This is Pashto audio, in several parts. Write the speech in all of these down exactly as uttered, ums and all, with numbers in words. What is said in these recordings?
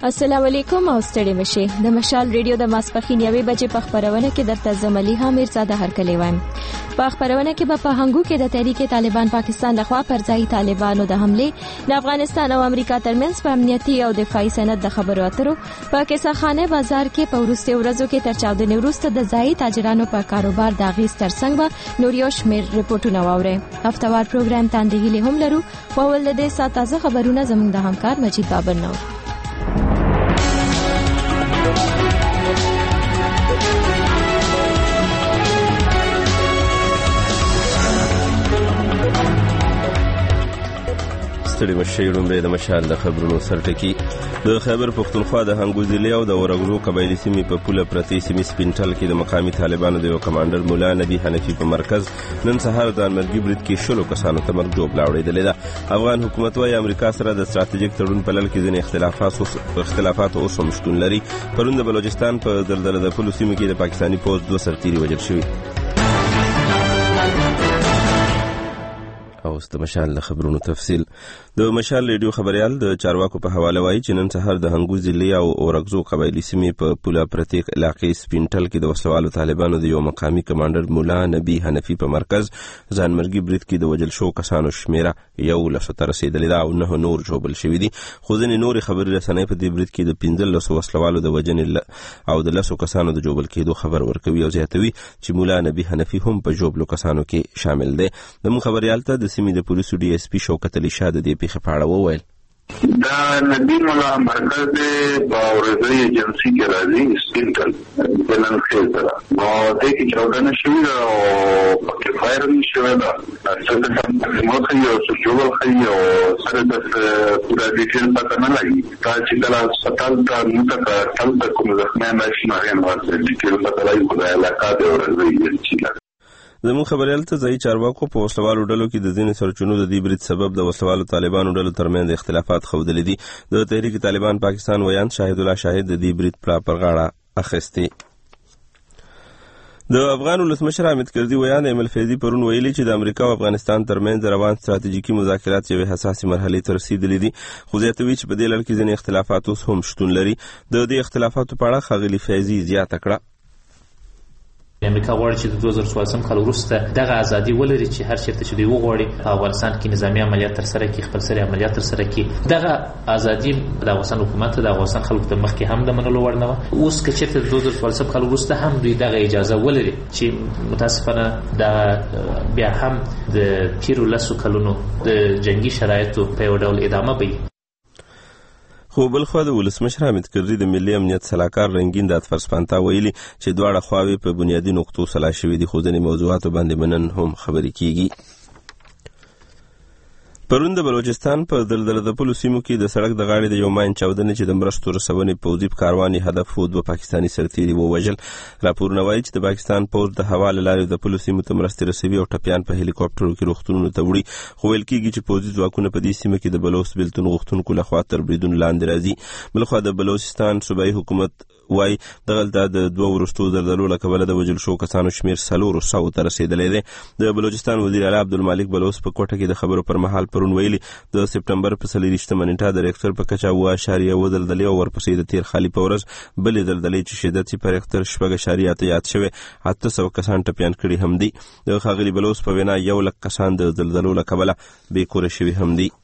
السلام علیکم او ستړي مشه د مشال ریډیو د ماسپخین یوې بجې په خبرونه کې درته زملیها میرزاده هرکلی وایم. په خبرونه کې به په هنګو کې د تحریک طالبان پاکستان لخوا پر ځای طالبانو د حمله د افغانستان او امریکا ترمنځ په امنیتي او دفاعي سند د خبرو اترو په کیسخانه بازار کې په ورسته ورځو کې تر چاودنې وروسته د ځای تاجرانو په کاروبار د غیز ترڅنګ به نور یو شمېر ریپورتونه واوري. هفتوار پروګرام تاندهیلي هم لرو. په ول د دې سات تازه خبرونه زموږ د همکار مجید بابر نو. ستړي مشي لومړی د مشال د خبرونو سرټکی. د خیبر پختونخوا د هنګو ضلع او د اورګزو قبایلي سیمې په پوله پرتې سیمې سپینټل کې د مقامي طالبانو د یو کمانډر مولا نبی حنفي په مرکز نن سهار د مرګي برید کې شلو کسانو ته مرګ جوړ لاوړېدلې ده. افغان حکومت وايي امریکا سره د ستراتیژیک تړون په لړ کې ځینې اختلافات اختلافات اوس هم شتون لري. پرون د بلوچستان په دلدله د پولو سیمو کې د پاکستاني پوځ دوه سرتیري وژل شوي. اوس د مشال د خبرونو تفصیل. د مشال ریډیو خبريال د چارواکو په حواله وایي چې نن سهار د هنګو ضلع او اورګزو قبایلي سیمې په پوله پرتې علاقې سپینټل کې د وسلوالو طالبانو د یو مقامي کمانډر مولا نبی حنفي په مرکز ځانمرګي برید کې د وژل شوو کسانو شمیره یو لسو ته رسېدلې ده او نه نور ژوبل شوي دي. خو ځینې نورې خبري رسنۍ په دې برید کې د پنځلسو وسلوالو د وژنې او د لسو کسانو د ژوبل کېدو خبر ورکوي او زیاتوي چې مولا نبی حنفي هم په ژوبلو کسانو کې شامل دی. زموږ خبريال ته د سیمې د پولیسو ډي اس پي شوکت علي شاه د دې پیښې په اړه وویل. دا نبی مولا مرکز دی په اورګزو ایجنسی کې راځي سپینټل د نن خېل سره او د کې چودنه شوې ده او پکې فایر هم شوې ده. څنګه چې موږ یو څه جوړ کړی او سره د پورا ډیټیل پته نه لګي دا چې کله سټال دا نو ته تل د کوم ځخنه نشي نه غواړي ورته ډیټیل پته لګي په علاقه د اورګزو ایجنسی. زموږ خبريال ته ځای چارواکو په وسلوالو ډلو کې د ځینې سرچینو د دې برید سبب د وسلوالو طالبانو ډلو ترمنځ اختلافات ښودلي دي. د تحریک طالبان پاکستان ویاند شاهد الله شاهد د دې برید پر غاړه اخیستي. د افغان ولسمشر حامد کرزي ویاند ایمل فیضي پرون ویلي چې د امریکا او افغانستان ترمنځ روان ستراتیژیکي مذاکرات یوې حساسې مرحلې ته رسېدلي دي. خو زیاتوي چې په دې لړ کې ځینې اختلافات اوس هم شتون لري. د دې اختلافاتو په اړه ښاغلي فیضي زیاته کړه. امریکا غواړي چې د دوه زره څوارلسم کال وروسته دغه ازادي ولري چې هر چیرته چې دوی وغواړي په افغانستان کې نظامی عملیات ترسره کړي، خپل سري عملیات ترسره کړي. دغه ازادي د افغانستان حکومت د افغانستان خلکو ته مخکې هم د منلو وړ نه وه. اوس که چیرته د دوه زره څوارلسم کال وروسته هم دوی دغه اجازه ولري چې متاسفانه د بیا هم د تیرو لسو کلونو د جنگي شرایطو په یو ډول ادامه وي. خو بلخوا د ولسمشر حامد کرزي د ملي امنیت سلاکار رنگین د اتفرسپانتا ویلي چې دواړه خواوې په بنیادي نقطو سلا شوي دي. خو ځینې موضوعاتو باندې منن هم خبرې کیږي. پرون د بلوچستان په دلدله د پولو سیمو کې د سړک د غاړې د یو ماین چاودنې چې د مرستو رسونې پوځي کاروان هدف و دوه پاکستاني سرتیري ووژل. راپورونه وایي چې د پاکستان پوځ د هوا له لارې د پولو سیمو ته مرستې رسوي او ټپیان په هلیکاپټرو کې روغتونونو ته وړي. خو ویل کېږي چې پوځي ځواکونه په دې سیمه کې د بلوچ بېلتون غوښتونکو لخوا تر بریدونو لاندې راځي. بلخوا د بلوچستان صوبایي حکومت وای دغلته د دوه ورستو زلزلو له کبله د وژل شوو کسانو شمېر څلورو سوو ته رسېدلی دی. د بلوچستان وزیر اعلی عبدالمالک بلوچ په کوټه کې د خبرو پر مهال پرون ویلي د سپټمبر په څلېرویشتمه نیټه د ریکټر په کچه اوه اعشاریه اوه زلزلې او ورپسې د تېر خالي په ورځ بلې زلزلې چې شدت یې په ریکټر شپږ اعشاریه اته یاد شوی اته سوه کسان ټپیان کړي هم دي. د ښاغلي بلوچ په وینا یو لک کسان د زلزلو له کبله بېکوره شوي هم دي.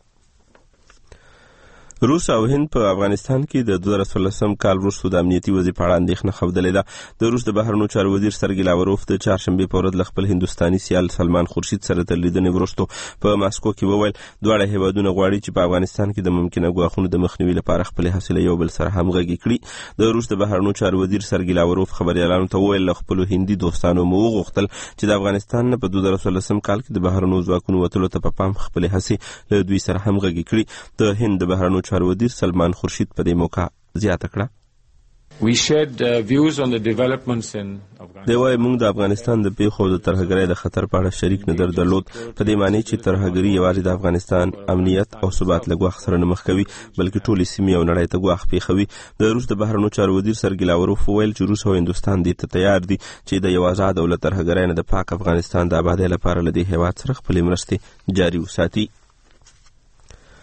روس او هند په افغانستان کې د دوه زره څوارلسم کال وروسته د امنیتي وضعیت په اړه اندېښنه ښودلې ده. د روس د بهرنیو چارو وزیر سرګي لاوروف د چهارشنبې په ورځ له خپل هندوستاني سیال سلمان خورشید سره تر لیدنې وروسته په ماسکو کې وویل دواړه هیوادونه غواړي چې په افغانستان کې د ممکنه ګواښونو د مخنیوي لپاره خپلې هڅې له یو بل سره همغږي کړي. د روس د بهرنیو چارو وزیر سرګي لاوروف خبریالانو ته وویل له خپلو هندي دوستانو مو وغوښتل چې د افغانستان نه په دوه زره څوارلسم کال کې د بهرنیو ځواکونو وتلو ته په پام خپلې هڅې له دوی سره همغږي کړي. د هند د بهرنیو چارو وزیر سلمان خورشید په دې موقع زیاته کړه. We shared uh, views on the developments in Afghanistan. دی وايي موږ د افغانستان د پیښو د ترهګرۍ د خطر په اړه شریک نظر درلود. په دې معنی چې ترهګري یوازې د افغانستان امنیت او ثبات له ګواښ سره نه مخ کوي بلکې ټولې سیمې او نړۍ ته ګواښ پیښوي. د روس د بهرنیو چارو وزیر سرګي لاوروف وویل چې روس او هندوستان دې ته تیار دي چې د یو آزاد او له ترهګرۍ نه د پاک افغانستان د آبادۍ لپاره له دې هېواد سره خپلې مرستې جاري وساتي.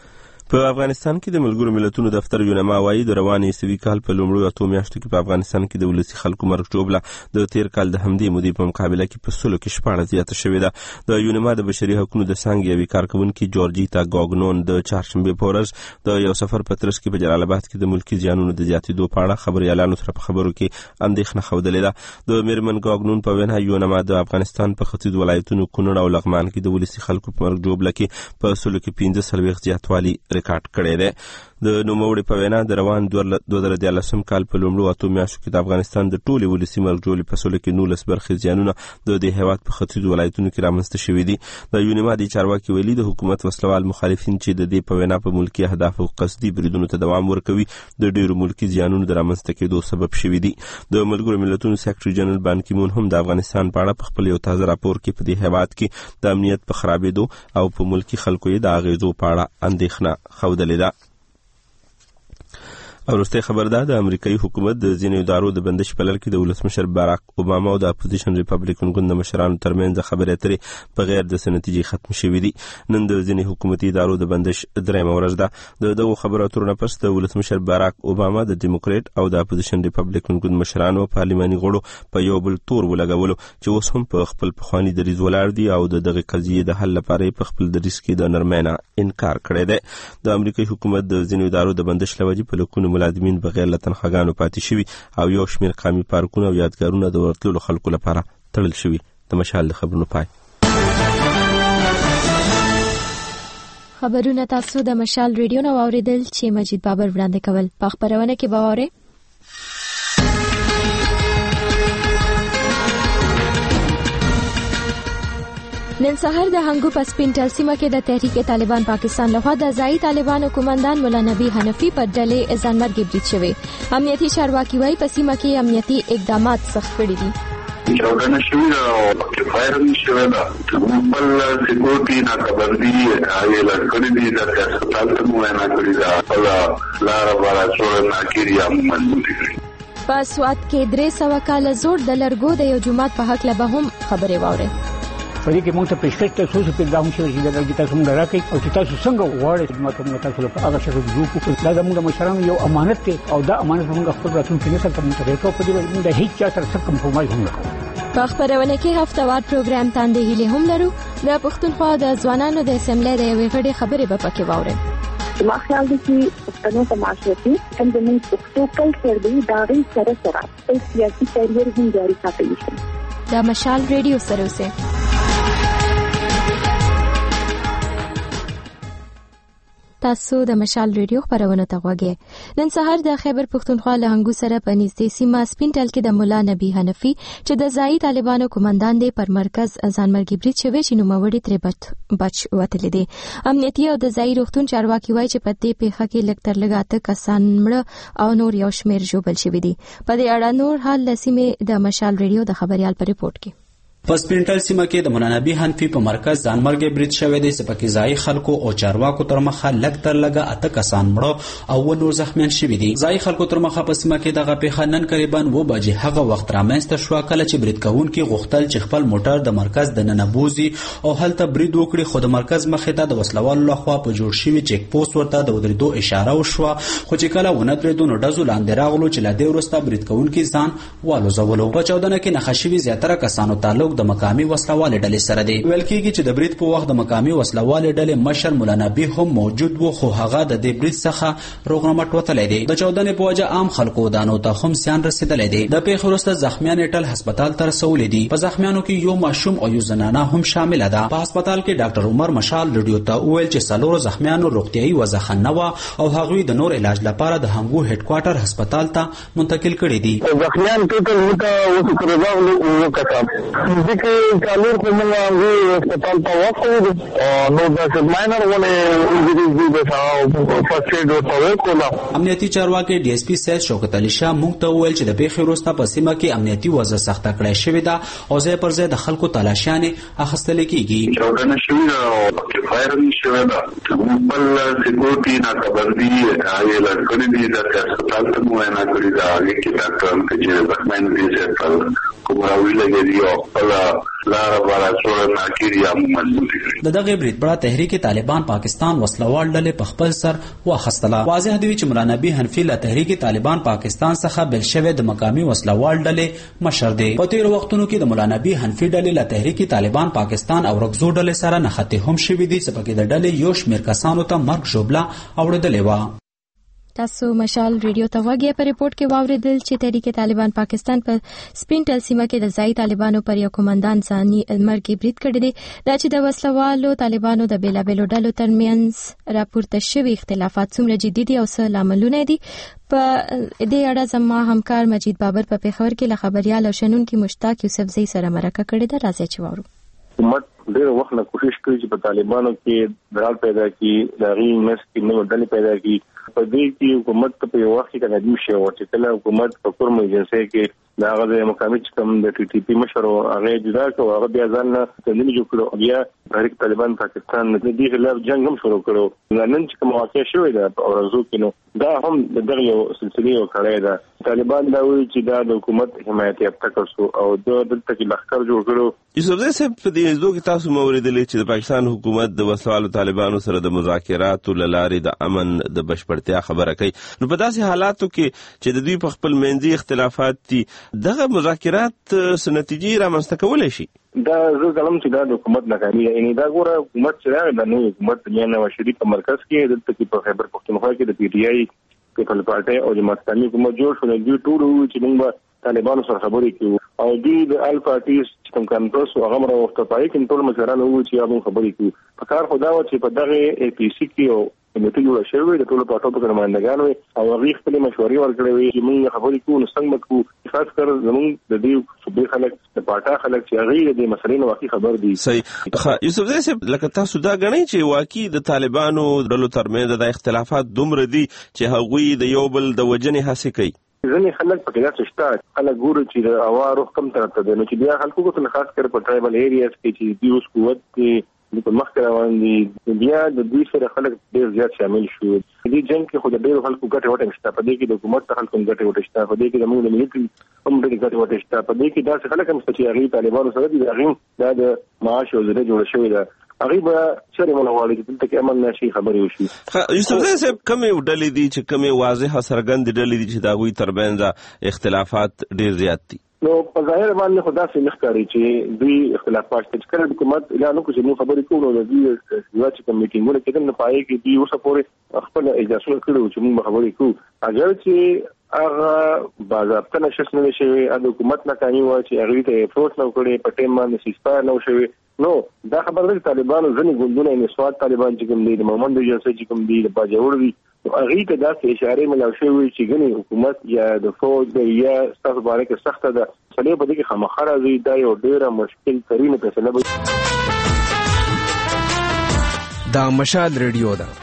په افغانستان کې د ملګرو ملتونو دفتر یونما وايي د روان عیسوي کال په لومړیو اتو میاشتو کې په افغانستان کې د ولسي خلکو مرګ ژوبله د تیر کال د همدې مودې په مقابله کې په سلو کې شپاړس زیاته شوې ده. د یونما د بشري حقوقو د څانګې یوې کارکوونکي جورجیتا ګاګنون د چهارشنبې په ورځ د یو سفر په ترڅ کې په جلال آباد کې د ملکي زیانونو د زیاتېدو په اړه خبريالانو سره په خبرو کې اندېښنه ښودلې ده. د میرمن ګاګنون په وینا یونما د افغانستان په ختیځ ولایتونو کونړ او لغمان کې د ولسي خلکو په مرګ ژوبله کې په سلو کې پنځه څلوېښت زیاتوالی ریکارډ کړی دی. د نوموړي په وینا د روان دوه زره دیارلسم کال په لومړیو اتو میاشتو کې د افغانستان د ټولې ولسي مرګ ژوبلې په سلو کې نولس برخې زیانونه د دې هېواد په ختیځو ولایتونو کې رامنځته شوي دي. د یونما د چارواکي ویلي د حکومت وسلوال مخالفین چې د دې په وینا په ملکي اهدافو او قصدي بریدونو ته دوام ورکوي د ډېرو ملکي زیانونو د رامنځته کېدو سبب شوي دي. د ملګرو ملتونو سیکرټري جنرال بان کی مون هم د افغانستان په اړه په خپل یو تازه راپور کې په دې هېواد کې د امنیت په خرابېدو او په ملکي خلکو یې د اغېزو په اړه اندېښنه ښودلې ده. او وروستۍ خبر ده د امریکایي حکومت د ځینو ادارو د بندش په لړ کې د ولسمشر باراک اوباما او د اپوزیشن ریپبلیکن ګوند د مشرانو ترمنځ خبرې اترې په غیر د څه نتیجې ختم شوې دي. نن د ځینې حکومتي ادارو د بندش درېیمه ورځ ده. د دغو خبرو اترو نه پس د ولسمشر باراک اوباما د ډیموکریټ او د اپوزیشن ریپبلیکن ګوند مشرانو پارلماني غړو په یو بل تور ولګولو چې اوس هم په خپل پخواني دریځ ولاړ دي او د دغې قضیې د حل لپاره په خپل دریځ کې د نرمۍ نه انکار کړی دی. د امریکایي حکومت د ځینو ادارو د بندش له وجې په لکونو ملازمین بغیر له تنخواګانو پاتې شوي او یو شمېر قامي پارکونه او یادګارونه د ورتللو خلکو لپاره تړل شوي. د مشال د خبرونو پای. خبرونه تاسو د مشال ریډیو نو اوریدل چې مجید بابر وړاندې کول. په خبرونه کې به اورئ نن سهار د هنګو په سپینټل سیمه کې د تحریک طالبان پاکستان لخوا د ځایي طالبانو قومندان مولا نبی حنفي پر ډلې ځانمرګي برید شوی. امنیتي چارواکي وايي په سیمه کې امنیتي اقدامات سخت کړي دي. چاودنه شوې ده او فایر شوې ده. بل سکیورټي ناکبندي هغه لکړې دي د هسپتال ته مو نه کړی دا او لار بارا څور ناکری هم مضبوطی کړی. په سوات کې درې سوه کاله زوړ د لرګو د یو جومات په حق له هم خبرې واورئ. په دې کې موږ ته پیشکش ته څه څه پیغام شوی چې دا تاسو موږ راکې او چې تاسو څنګه غواړئ چې موږ تاسو له هغه شکل جوړ کړو. دا زموږ مشرانو یو امانت دی او دا امانت موږ خپل راتلونکي نسل ته منتقل په دې باندې د هیڅ چا سره څه کمپرمایز هم نکوو. په خبرونه کې هفتوار پروګرام تاندې هیله هم لرو. د پښتونخوا د ځوانانو د اسمبلی د یوې غړي خبرې به پکې واورئ. ما خیال دی چې پښتنو ته معاشرتي هم د موږ پښتو کلچر دی دا غي سره سره خپل سیاسي کیریر هم جاري ساتلی شي. د مشال ریډیو سره اوسئ. تاسو د مشال ریډیو خبرونه ته غوږی. نن سهار د خیبر پښتونخوا له هنګو سره په نږدې سیمه سپینټل کې د مولا نبی حنفي چې د ځایي طالبانو قومندان دی پر مرکز ځانمرګي برید شوی چې نوموړي ترې بچ بچ وتلی دي. امنیتي او د ځایي روغتون چارواکي وایي چې په دې پیښه کې لږ تر لږه اته کسان مړه او نور یو شمېر ژوبل شوي دي. په دې اړه نور حال له سیمې د مشال ریډیو د خبريال په ریپورت کې. په سپینټل سیمه کې د مولا نبی حنفي په مرکز ځانمرګي برید شوی دی چې پکې ځایي خلکو او چارواکو تر مخه لږ تر لږه اته کسان مړه او نور زخمیان شوي دي. ځایي خلکو تر مخه په سیمه کې دغه پیښه نن قریبا اوه بجې هغه وخت رامنځته شوه کله چې برید کوونکي غوښتل چې خپل موټر د مرکز دننه بوزي او هلته برید وکړي، خو د مرکز مخې ته د وسلوالو لخوا په جوړ شوي چیک پوسټ ورته د ودرېدو اشاره وشوه، خو چې کله ونه درېدو نو ډزو لاندې راغلو چې له دې وروسته برید کوونکي ځان والوزولو. په چاودنه کې نښه شوي زیاتره کسانو تعلق د مقامي وسلوالو ډلې سره دی. ویل کېږي چې د برید په وخت د مقامي وسلوالې ډلې مشر مولا نبی هم موجود و، خو هغه د دې برید څخه روغ رمټ وتلی دی. د چاودنې په وجه عام خلکو ودانو ته هم زیان رسېدلی دی. د پیښې وروسته زخمیان یې ټول هسپتال ته رسولي دي. په زخمیانو کې یو ماشوم او یو زنانه هم شامله ده. په هسپتال کې ډاکټر عمر مشال ریډیو ته وویل چې څلورو زخمیانو روغتیایي وضع ښه نه وه او هغوی د نور علاج لپاره د هنګو هډ کوارټر هسپتال ته منتقل کړي دي. زخمیان ټوټل موږ اوس پرې راغلو یو کسان ځکه کالور کومه هسپتال ته واخلو نو د ماینر ولې انجریز دي د فرست ایډ ورته وکړو. امنیتي چارواکي ډي اس پي سید شوکت علي شاه موږ ته وویل چې د پیښې وروسته په سیمه کې امنیتي وضع سخته کړې شوې ده او ځای پر ځای د خلکو تلاشیانې اخیستل کېږي. چاودنه شوې ده او فایر شوې ده. بل سکیورټي ناکبندي هغه لکړې دي د هسپتال ته مو نه کړی دا هغه کې ډاکټرانو چې زخمیان دي چې کوم راوي لګي او خپل لار ورسره ناکری هم مضبوطی کړي. د دغه برید بڑا تحریک طالبان پاکستان وسلوال ډلې په خپل سر واخیستله. واضح دی چې مولا نبی حنفي له تحریک طالبان پاکستان څخه بل شوی د مقامي وسلوال ډلې مشر دی. په تیر وختونو کې د مولا نبی حنفي ډلې له تحریک طالبان پاکستان او رګزو ډلې سره نښتې هم شوي دي چې پکې د ډلې یو شمېر کسانو ته مرګ ژوبله اوړېدلې وه. تاسو مشال ریډیو ته وګورئ. په ریپورت کې واوریدل چې تحریک طالبان پاکستان په سپینټل سیمه کې د ځای طالبانو پر یو کمانډان ځاني مرګي برید کړی دی. دا چې د وسلوالو طالبانو د بیلابېلو ډلو ترمنځ راپورته شوي اختلافات څومره جدي دي او څه لاملونه دي. په دې اړه زما همکار مجید بابر په پیښور کې له خبريال او شنونکي مشتاق یوسفزئی سره مرکه کړې ده. راځي چې واورو. حکومت ډېر وخت نه کوشش کوي چې په طالبانو کې درال پیدا کړي، د هغې منځ کې نوې ډلې پیدا کړي. په دې کې حکومت ته په یو وخت کې ندیم شي او چې کله حکومت په کوم ایجنسۍ کې د هغه د مقامي چې کوم د ټي ټي پي مشر او هغه جدا کړو، هغه بیا ځان نه تنظیم جوړ کړو، بیا تحریک طالبان پاکستان د دې خلاف جنگ هم شروع کړو. نن چې کوم واقع شوې ده په اورزو کې، نو دا هم د دغه یو سلسله یو کړی ده. طالبان دا وایي چې دا د حکومت حمایت یافته کړو او د دلته کې لښکر جوړ کړو. یوسفزئی صاحب، په دې ځو کې تاسو موریدلې چې د پاکستان حکومت د وسوالو طالبانو سره د مذاکراتو له لارې د امن د بشپړتیا خبره کوي. نو په داسې حالاتو کې چې د دوی په خپل منځي اختلافات دي، دغه مذاکرات څه نتیجې رامنځته کولی شي؟ دا زه ګڼم چې دا د حکومت ناکامي ده. یعنې دا ګوره حکومت چې راغی دا نوی حکومت د میاں نواز شریف په مرکز کې دلته کې په خیبر پښتونخوا کې د پی ټي آی پیپل پارټۍ او جماعت اسلامي حکومت جوړ شو. دوی ټول وایي چې موږ به طالبانو سره خبرې کوو او دوی د ال پارټي چې کوم کانفرنس هغه هم راوخته پای کې ټول مشران وایي چې موږ خبرې کوو. په کار خو دا و چې په دغه ای پی سی کې او کمیټه جوړه شوې وي د ټولو پارټو په نمایندګانو او هغوی خپلې مشورې ورکړې وي چې موږ خبرې کوو نو څنګه به کوو. خاص کر زموږ د دې صوبې خلک د پارټا خلک چې هغوی د دې مسلې نه واقعي خبر دي. صحیح. یوسفزئی صاحب، لکه تاسو دا ګڼئ چې واقعي د طالبانو ډلو ترمنځ د اختلافات دومره دي چې هغوی د یو بل د وژنې هڅې کوي. ځینې خلک پکې داسې شته، خلک ګوري چې د هوا روح کم طرف ته دی، نو چې بیا خلکو کو خاص کر په ټرایبل ایریاز کې چې دوی اوس قوت کې د په مخ روان دي، بیا د دوی سره خلک ډېر زیات شامل شو. دې جنګ کې خو د ډېرو خلکو ګټې وټې شته، په دې کې د حکومت ته خلکو ګټې وټې شته، په دې کې زموږ د ملي هم ډېرې ګټې وټې شته، په دې کې داسې خلک هم شته چې هغوی طالبانو سره دي، د هغوی دا د معاش او زده جوړه شوې ده. هغوی به چېرې ونه غواړي چې دلته کې امن نه شي، خبرې وشي. یوسفزئی صاحب، کومې ډلې دي چې کومې واضحه څرګندې ډلې دي چې د هغوی ترمنځ اختلافات ډېر زیات دي؟ نو په ظاهر باندې خو داسې نه ښکاري چې دوی اختلافات شته. چې کله حکومت اعلان وکړي چې موږ خبرې کوو، نو د دوی یوه چې کوم میټینګونه کېدل نو په هغې کې دوی اوسه پورې خپل اجلاسونه کړي وو چې موږ به خبرې کوو. اگر چې هغه باضابطه نشست نه وي شوی، د حکومت ناکامي وه چې هغوی ته یې فورس نه وکړې، په ټایم باندې سیزفایر نه و شوی، نو دا خبره ده چې طالبانو ځینې ګوندونه یعنې سوات طالبان چې کوم دي، د مومند ایجنسۍ چې کوم دي، د باجوړ دي، نو هغوی ته داسې اشارې ملاو شوې چې ګنې حکومت یا د فوج دی یا ستاسو باره کې سخته ده، فیصلې په دې کې خامخا راځي. دا یو ډېره مشکل ترینه فیصله به دا مشال ریډیو ده.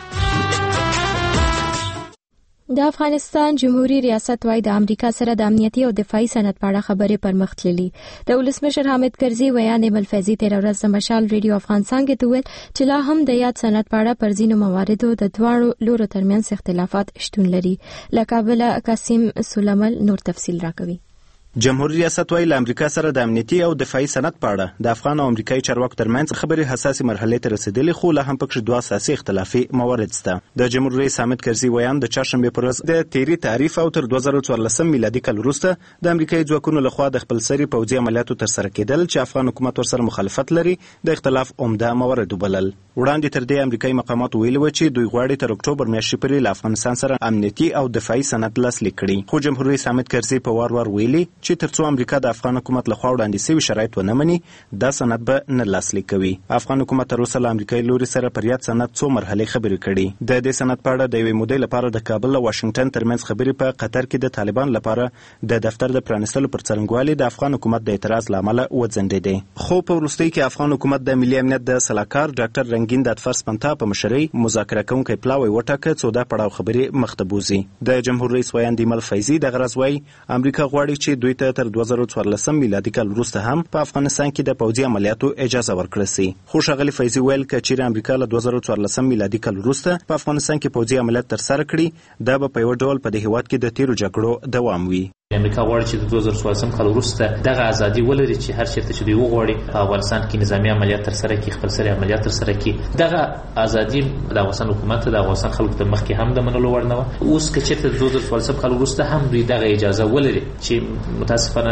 د افغانستان جمهوریت ریاست وايي د امریکا سره د امنیتي او دفاعي سند په اړه خبرې پر مخ تللي. د ولسمشر حامد کرزي ویان ایمل فیضي تیر ورځ د مشال ریډیو افغانستان کې وویل چې لا هم د یاد سند په اړه پر ځینو مواردو د دواړو لورو ترمنځ اختلافات شتون لري. له کابل قاسم سلیمل نور تفصیل راکوي. جمهوریت ریاست وايي له امریکا سره د امنیتي او دفاعي سند په اړه د افغان او امریکایي چارواکو ترمنځ خبرې حساسې مرحلې ته رسیدلې، خو لا هم پکې دوه اساسي اختلافي موارد شته. د جمهوریت رئیس حامد کرزي ویان د چهارشنبې پر ورځ د تیري تعریف او تر دوه زره څوارلسم میلادي کال وروسته د امریکایي ځواکونو لخوا د خپلسري پوځي عملیاتو ترسره کېدل چې افغان حکومت ورسره مخالفت لري د اختلاف عمده موارد وبلل. وړاندې تر دې امریکایي مقامات ویلي و چې دوی غواړي تر اکتوبر میاشتې پورې له افغانستان سره امنیتي او دفاعي سند لاسلیک کړي، خو جمهوریت رئیس حامد کرزي په وار وار ویلي چې تر څو امریکا د افغان حکومت لخوا وړاندې شوي شرایط ونه مني، دا سند به نه لاسلیک کوي. افغان حکومت تر اوسه له امریکایي لوري سره پر یاد سند څو مرحلې خبرې کړي. د دې سند په اړه د یوې مودې لپاره د کابل او واشنګټن ترمنځ خبرې په قطر کې د طالبان لپاره د دفتر د پرانیستلو پر څرنګوالي د افغان حکومت د اعتراض له امله وځنډېدې، خو په وروستۍ کې افغان حکومت د ملي امنیت د سلاکار ډاکټر رنګین دادفر سپنتا په مشرۍ مذاکره کوونکی پلاوی وټاکه څو دا پړاو خبرې مخ ته بوځي. د جمهور رئیس ویاند ایمل فیضي دغه راز وایي امریکا غواړي چې دوی ته تر دوه زره څوارلسم میلادي کال وروسته هم په افغانستان کې د پوځي عملیاتو اجازه ورکړل شي. خو ښاغلي فیضي ویل که چیرې امریکا له دوه زره څوارلسم میلادي کال وروسته په افغانستان کې پوځي عملیات ترسره کړي، دا به په یو ډول په دې هیواد کې د تیرو جګړو دوام وي. امریکا غواړي چې د دوه زره څوارلسم کال وروسته دغه ازادي ولري چې هر چیرته چې دوی وغواړي په افغانستان کې نظامی عملیات ترسره کړي، خپل سري عملیات ترسره کړي. دغه ازادي د افغانستان حکومت د افغانستان خلکو ته مخکې هم د منلو وړ نه وه. اوس که چېرته د دوه زره څوارلسم کال وروسته هم دوی دغه اجازه ولري چې متاسفانه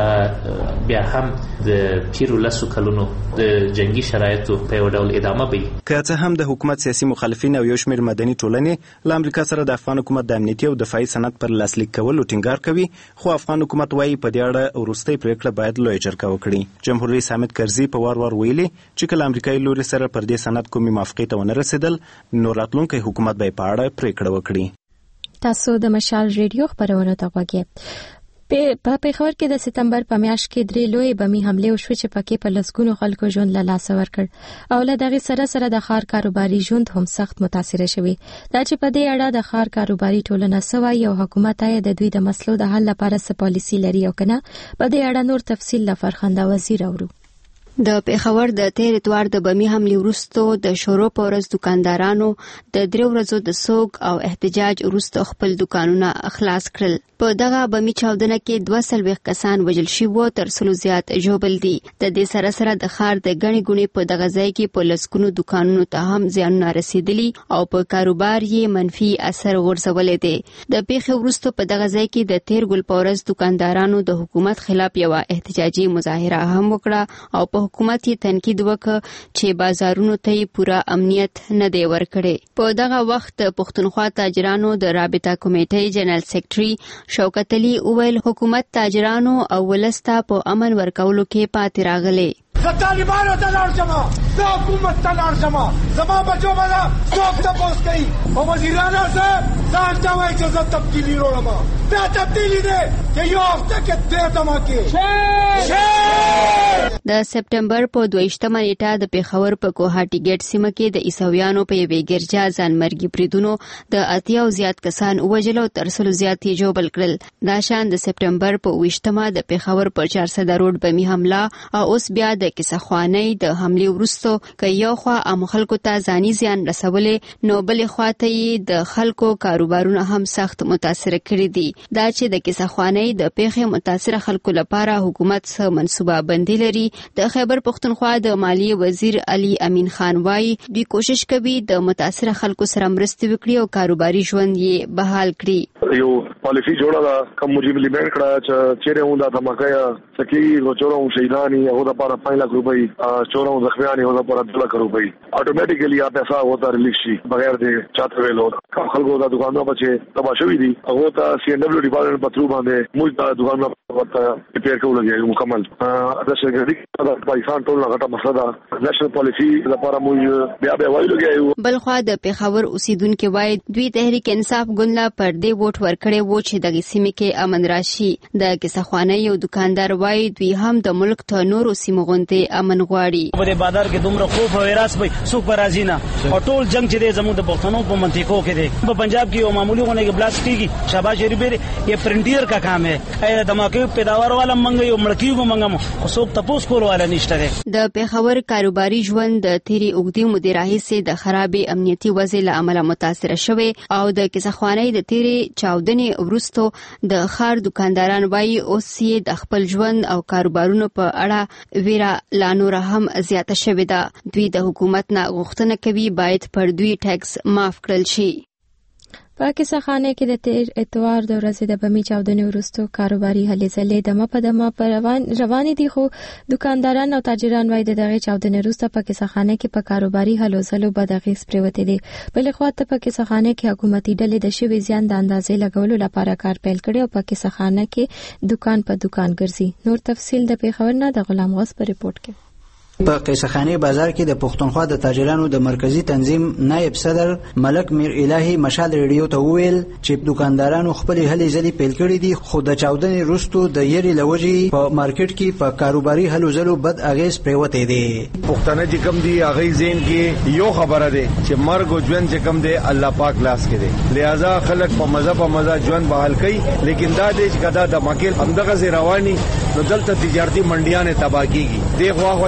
د بیا هم د تیرو لسو کلونو د جنگي شرایطو په یو ډول ادامه وي. که څه هم د حکومت سیاسي مخالفین او یو شمېر مدني ټولنې له امریکا سره د افغان حکومت د امنیتي او دفاعي سند پر لاسلیک کولو ټینګار کوي، خو افغان حکومت وايي په دې اړه وروستۍ پریکړه باید لویه جرګه وکړي. جمهور رئیس حامد کرزي په وار وار ویلي چې کله امریکایي لوري سره پر دې سند کومې موافقې ته ونه رسېدل نو راتلونکی حکومت به په اړه پریکړه وکړي. تاسو د مشال ریډیو خبرونه ته غوږی. په پیښور کې د سپتمبر په میاشت کې درې لوی بمي حمله وشوه چې پکې په لسګونو خلکو ژوند له لاسه ورکړ او له دغه سره سره د ښار کاروباري ژوند هم سخت متاثر شوی. دا چې په دې اړه د ښار کاروباري ټولنه سوي او حکومت یې د دوی د مسلو د حل لپاره څه پالیسي لري او کنه په دې اړه نور تفصیل له فرخنده وزیر اورو. د پیښور د تیر اتوار د بمی حمله وروسته د شورو پورز دکاندارانو د درو ورځو د سوق او احتجاج وروسته خپل دکانونه خلاص کړل. په دغه بمی چاودنه کې دوه سلويخ کسان وژل شوي تر سلو زیات ژوبل دي. د دې سره سره د ښار د غني ګونې په دغه ځای کې په لسګونو دکانونو ته هم زیانونه رسیدلي او په کاروبار یې منفي اثر غورځولې دي. د پیښې وروسته په دغه ځای کې د تیر ګل پورز دکاندارانو د حکومت خلاف یو احتجاجي مظاهره هم وکړه او په حکومت یې تنقید وکړ چې بازارونو ته پوره امنیت نه دی ورکړی. په دغه وخت پښتونخوا تاجرانو د رابطه کمیټې جنرال سیکریټري شوکت علي اویل حکومت تاجرانو او ولستا په امن ورکولو کې پاتې راغلي. د طالبانو ته لاړ شم، د حکومت ته لاړ شم، زما بچو باندې څوک تپوس کوي او وزیرانو ته ځان ته وایي چې زه تبدیلي وروړم. دا تبدیلي دی چې یو هفته کې دې دماکې د سپتمبر په دویشتمه نیټه د پیښور په کوهاټي ګیټ سیمه کې د عیسویانو په یوې ګرجا ځانمرګي بریدونو د اتیا او زیات کسان وژل او تر سلو زیات یې ژوبل کړل. دا شان د سپتمبر په اوویشتمه د پیښور پر چارسده روډ بمي حمله او اوس بیا د کیسهخوانۍ د حملې وروسته که یو خوا عام خلکو ته ځاني زیان رسولې نو بلې خوا ته یې د خلکو کاروبارونه هم سخت متاثر کړي دي. دا چې د کیسهخوانۍ د پیښې متاثره خلکو لپاره حکومت څه منصوبه بندي لري. د خیبر پښتونخوا د مالیې وزیر علي امین خان وايي دوی کوشش کوي د متاثره خلکو سره مرسته وکړي او کاروباري ژوند یې بحال کړي. یو پالیسی جوړه ده کوم موجب لیبر کړه چې چیرې وندا دماکیا سکی او چورو شهیدانی او د لپاره پنځه لک روپۍ چورو زخمیانی او د لپاره دوه لک روپۍ اتوماتیکلی یا پیسہ ہوتا ریلیز شي بغیر د چاته ویلو خلکو د دکانونو بچي تباشوي دي هغه ته سی ان ډبلیو ډیپارټمنټ پترو باندې موږ د دکانونو ورته ریپیر کول لګي مکمل د شګردي د پاکستان ټول غټه مسله ده نېشنل پالیسی لپاره موږ بیا بیا وایو لګي. بل خو د پیښور اوسیدونکو وای دوی تحریک انصاف ګوندلا پر دې ووټ ورکړي وو چې د سیمې کې امن راشي. د کیسهخوانۍ یو دکاندار وای دوی هم د ملک ته نورو سیمو غونډې امن غواړي. په دې بازار کې دومره خوف او وراث به څوک برازي نه او ټول جنگ چې زموږ د پښتنو په منطقو کې دی. په پنجاب کې یو معمولی غونډه کې بلاست کیږي شاباش شریف یې فرنټیر کا کام ہے اې دماکو پیداوار والا منګ یو مړکیو منګم خو څوک تاسو کول والا نشته دی. د پیښور کاروباري ژوند د تیری اوګدي مدیرای سي د خرابې امنیتي وضع له امله متاثر شوی او د کیسهخوانۍ د تیری چاودنې وروسته د خار دکانداران وایي اوس یې د خپل ژوند او کاروبارونو په اړه ویرا لا نور هم زیاته شوې ده. دوی د حکومت نه غوښتنه کوي باید پر دوی ټیکس معاف کړل شي. په کیسهخانه کې د تیر اتوار د ورځې د بمی چاودنې وروسته کاروباري هلې ځلې دمه په دمه پر روان روانې دي خو دکانداران او تاجران وایي د دغه چاودنې وروسته په کیسهخانه کې په کاروباري هلو ځلو بد اغېز پرېوتی دی. بلې خوا ته په کیسهخانه کې حکومتي ډلې د شوي زیان د اندازې لګولو لپاره کار پیل کړی او په کیسهخانه کې دکان په دکان ګرځي. نور تفصیل د پیښور نه د غلام غوث په ریپورت کې. په قیصخانی بازار کې د پښتونخوا د تاجرانو د مرکزی تنظیم نائب صدر ملک میر الهی مشال ریډیو ته وویل چې دکاندارانو خپل هلې ځلې پیل کړې دي خو د چاودنې وروسته د یری لوجي په مارکیټ کې په کاروباري هلو ځلو بد اغیز پریوته دي. پښتنه چې کم دي هغه زین کې یو خبره ده چې مرګ او ژوند چې کم دي الله پاک لاس کې دي لہذا خلک په مزه په مزه ژوند بحال کوي لیکن دا دې چې کدا د ماکل همدغه رواني نو دلته تجارتي منډیان تباہ کیږي. دی خو هغه چې کم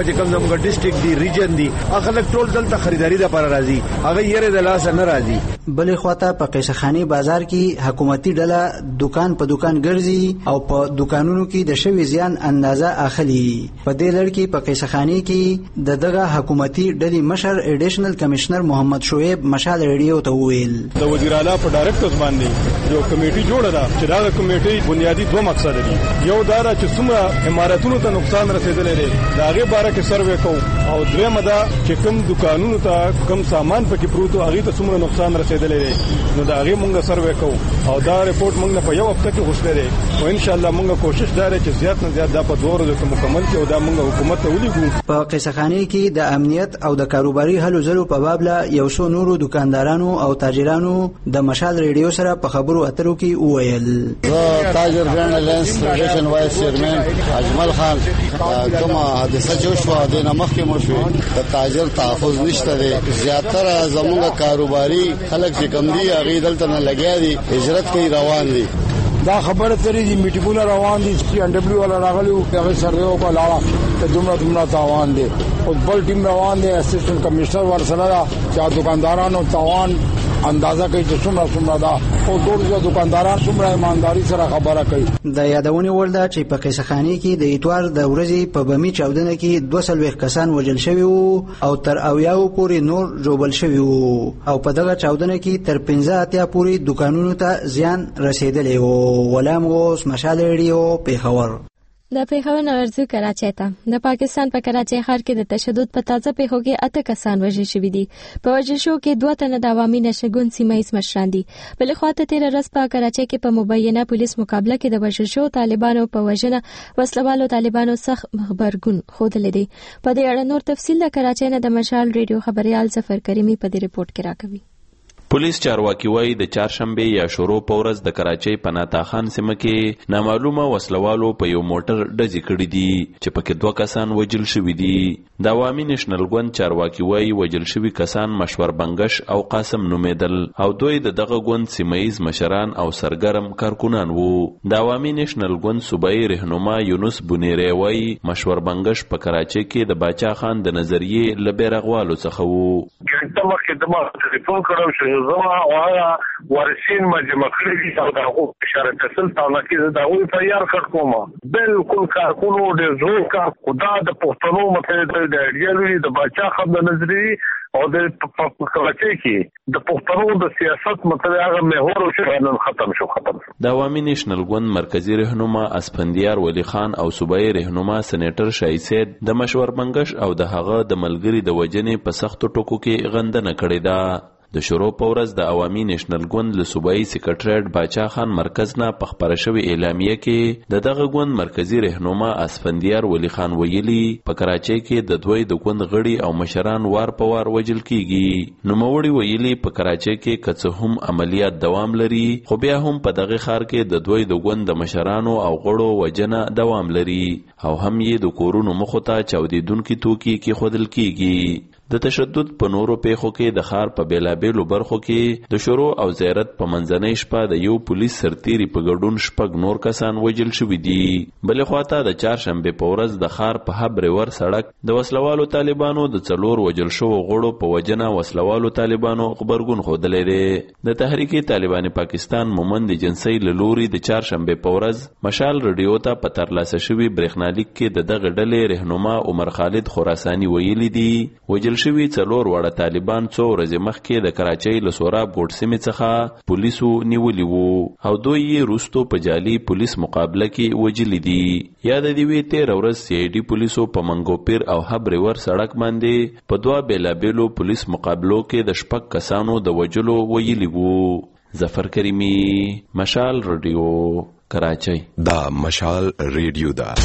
کوم ډیسټریکټ دی ریجن دی خلک ټول دلته خریداري د پر راځي هغه یې د لاس نه راځي. بلې خواته په قیصخانی بازار کې حکومتي ډله دکان په دکان ګرځي او په دکانونو کې د شوی زیان اندازه اخلي. په دې لړ کې په قیصخانی کې د دغه حکومتي ډلې مشر ایډیشنل کمشنر محمد شعیب مشال ریډیو ته وویل د وزیر اعلی په ډایرکټرز باندې یو کمیټي جوړه ده چې دا کمیټي بنیادی دوه مقصد دي. یو دا چې څومره عمارتونو ته نقصان رسیدلی دی د هغې باره کې سروې کوو او درېیمه دا چې کوم دکانونو ته کوم سامان پکې پروت و هغې ته څومره نقصان رسیدلی دی نو د هغې مونږ سروې کوو او دا رپورټ مونږ نه په یو هفته کې غوښتلی دی او انشاءالله مونږ کوشش دا دی چې زیات نه زیات دا په دوه ورځو کې مکمل کړو او دا مونږ حکومت ته ولیږو. په قیصخانی کې د امنیت او د کاروباري هلو ځلو په باب له یو څو نورو دکاندارانو او تاجرانو د مشال ریډیو سره په خبرو اترو کې وویل. زه تاجر ګرانډ الینس فدریشن وایس چیرمن اجمل خان کومه حادثه چې وشوه د نه مخکې مو شوې د تاجر تحفظ نشته دی. زیاتره زموږ کاروباري خلک چې کم دي هغې دلته نه لګیا دي هجرت کوي روان دي. دا خبره ترې دي میټینګونه روان دي چې ان ډبلیو والا راغلی و هغې سروې وکړه لاړه ته دومره دومره تاوان دی او بل ټیم روان دی اسسټنټ کمشنر ورسره ده چې دکاندارانو تاوان اندازه کوي چې څومره څومره ده او ټول دکانداران څومره ایمانداري سره خبره کوي. د یادونې وړ ده چې په قیصخانی کې د اتوار د ورځې په بمي چاودنه کې دوه څلوېښت کسان وژل شوي وو او تر اویاو پورې نور ژوبل شوي وو او په دغه چاودنه کې تر پنځه اتیا پورې دکانونو ته زیان رسیدلی وو. غلام غوث مشال ریډیو پیښور. د پیښور نه ورځو کراچۍ ته. د پاکستان په کراچۍ ښار کې د تشدد په تازه پیښو کې اته کسان وژل شوي دي. په وژل شوو کې دوه تنه د عوامي نشهګون سیمه ییز مشران دي. بلې خواته تېره ورځ په کراچۍ کې په مبینه پولیس مقابله کې د وژل شوو طالبانو په وژنه وسلوالو طالبانو سخت غبرګون ښودلی دی. په دې اړه نور تفصیل د کراچۍ نه د مشال ریډیو خبریال ظفر کریمي په دې رپورټ کې راکوي. پولیس چارواکي وایي د چهارشنبه یا شروع په ورځ د کراچۍ په ناتاخان سیمه کې نامعلومه وسلوالو په یو موټر ډزې کړي دي چې پکې دوه کسان وژل شوي دي. د عوامي نېشنل ګوند چارواکي وایي وژل شوي کسان مشور بنګش او قاسم نومېدل او دوی د دغه ګوند سیمه ییز مشران او سرګرم کارکونان وو. د عوامي نېشنل ګوند صوبایي رهنما یونس بونیری وایي مشور بنګش په کراچۍ کې د باچا خان د نظریې له بیرغوالو څخه وو. ګنټه مخکې د ما ټلیفون کړو چې زما هغه ورسین مجمع کړی دي او دا خو اشاره تسل تاونه کې دا وی تیار کړ کومه بالکل کارکونو د زور کا خدا د پښتنو مته د ایډیالوژي د باچا خان د نظریې او د کراچۍ کې د پښتنو د سیاست مطلب هغه محور او شنن ختم شو ختم شو. د عوامي نېشنل ګوند مرکزی رهنما اسفندیار ولی خان او صوبایي رهنما سېنیټر شاهي سید د مشور بنګش او د هغه د ملګری د وجنې په سختو ټکو کې غندنه کړې ده. د شروع په ورځ د عوامي نېشنل ګوند له صوبایي سکرټریټ باچا خان مرکز نه په خپره شوې اعلامیه کې د دغه ګوند مرکزی رهنما اسفندیار ولی خان ویلي په کراچۍ کې د دوی د ګوند غړي او مشران وار په وار وژل کیږي. نوموړي ویلي په کراچۍ کې که څه هم عملیات دوام لري خو بیا هم په دغه ښار کې د دوی د ګوند د مشرانو او غړو وژنه دوام لري او هم یې د کورونو مخو ته چاودېدونکي توکي کېښودل کیږي. د تشدد په نورو پیښو کې د ښار په بیلابیلو برخو کې د شروع او زیارت په منځنۍ شپه د یو پولیس سرتیري په ګډون شپږ نور کسان وژل شوي دي. بلې خواته د چهارشنبې په ورځ د ښار په حبرور سړک د وسلوالو طالبانو د څلور وژل شوو غړو په وجنه وسلوالو طالبانو غبرګون ښودلی دی. د تحریک طالبان پاکستان مومند ایجنسۍ له لوري د چهارشنبې په ورځ مشال ریډیو ته په ترلاسه شوي برېښنالیک کې د دغه ډلې رهنما عمر خالد خراساني ویلي دي وژل شوي څلور واړه طالبان څو ورځې مخکې د کراچۍ له سوراب ګوټ سیمې څخه پولیسو نیولي وو او دوی یې وروستو په جعلي پولیس مقابله کې وژلي دي. یاد دې وي تېره ورځ سی آی ډي پولیسو په منګوپیر او حبرور سړک باندې په دوه بیلابیلو پولیس مقابلو کې د شپږ کسانو د وژلو ویلي وو. ظفر کریمي، مشال ریډیو، کراچۍ. دا مشال ریډیو دا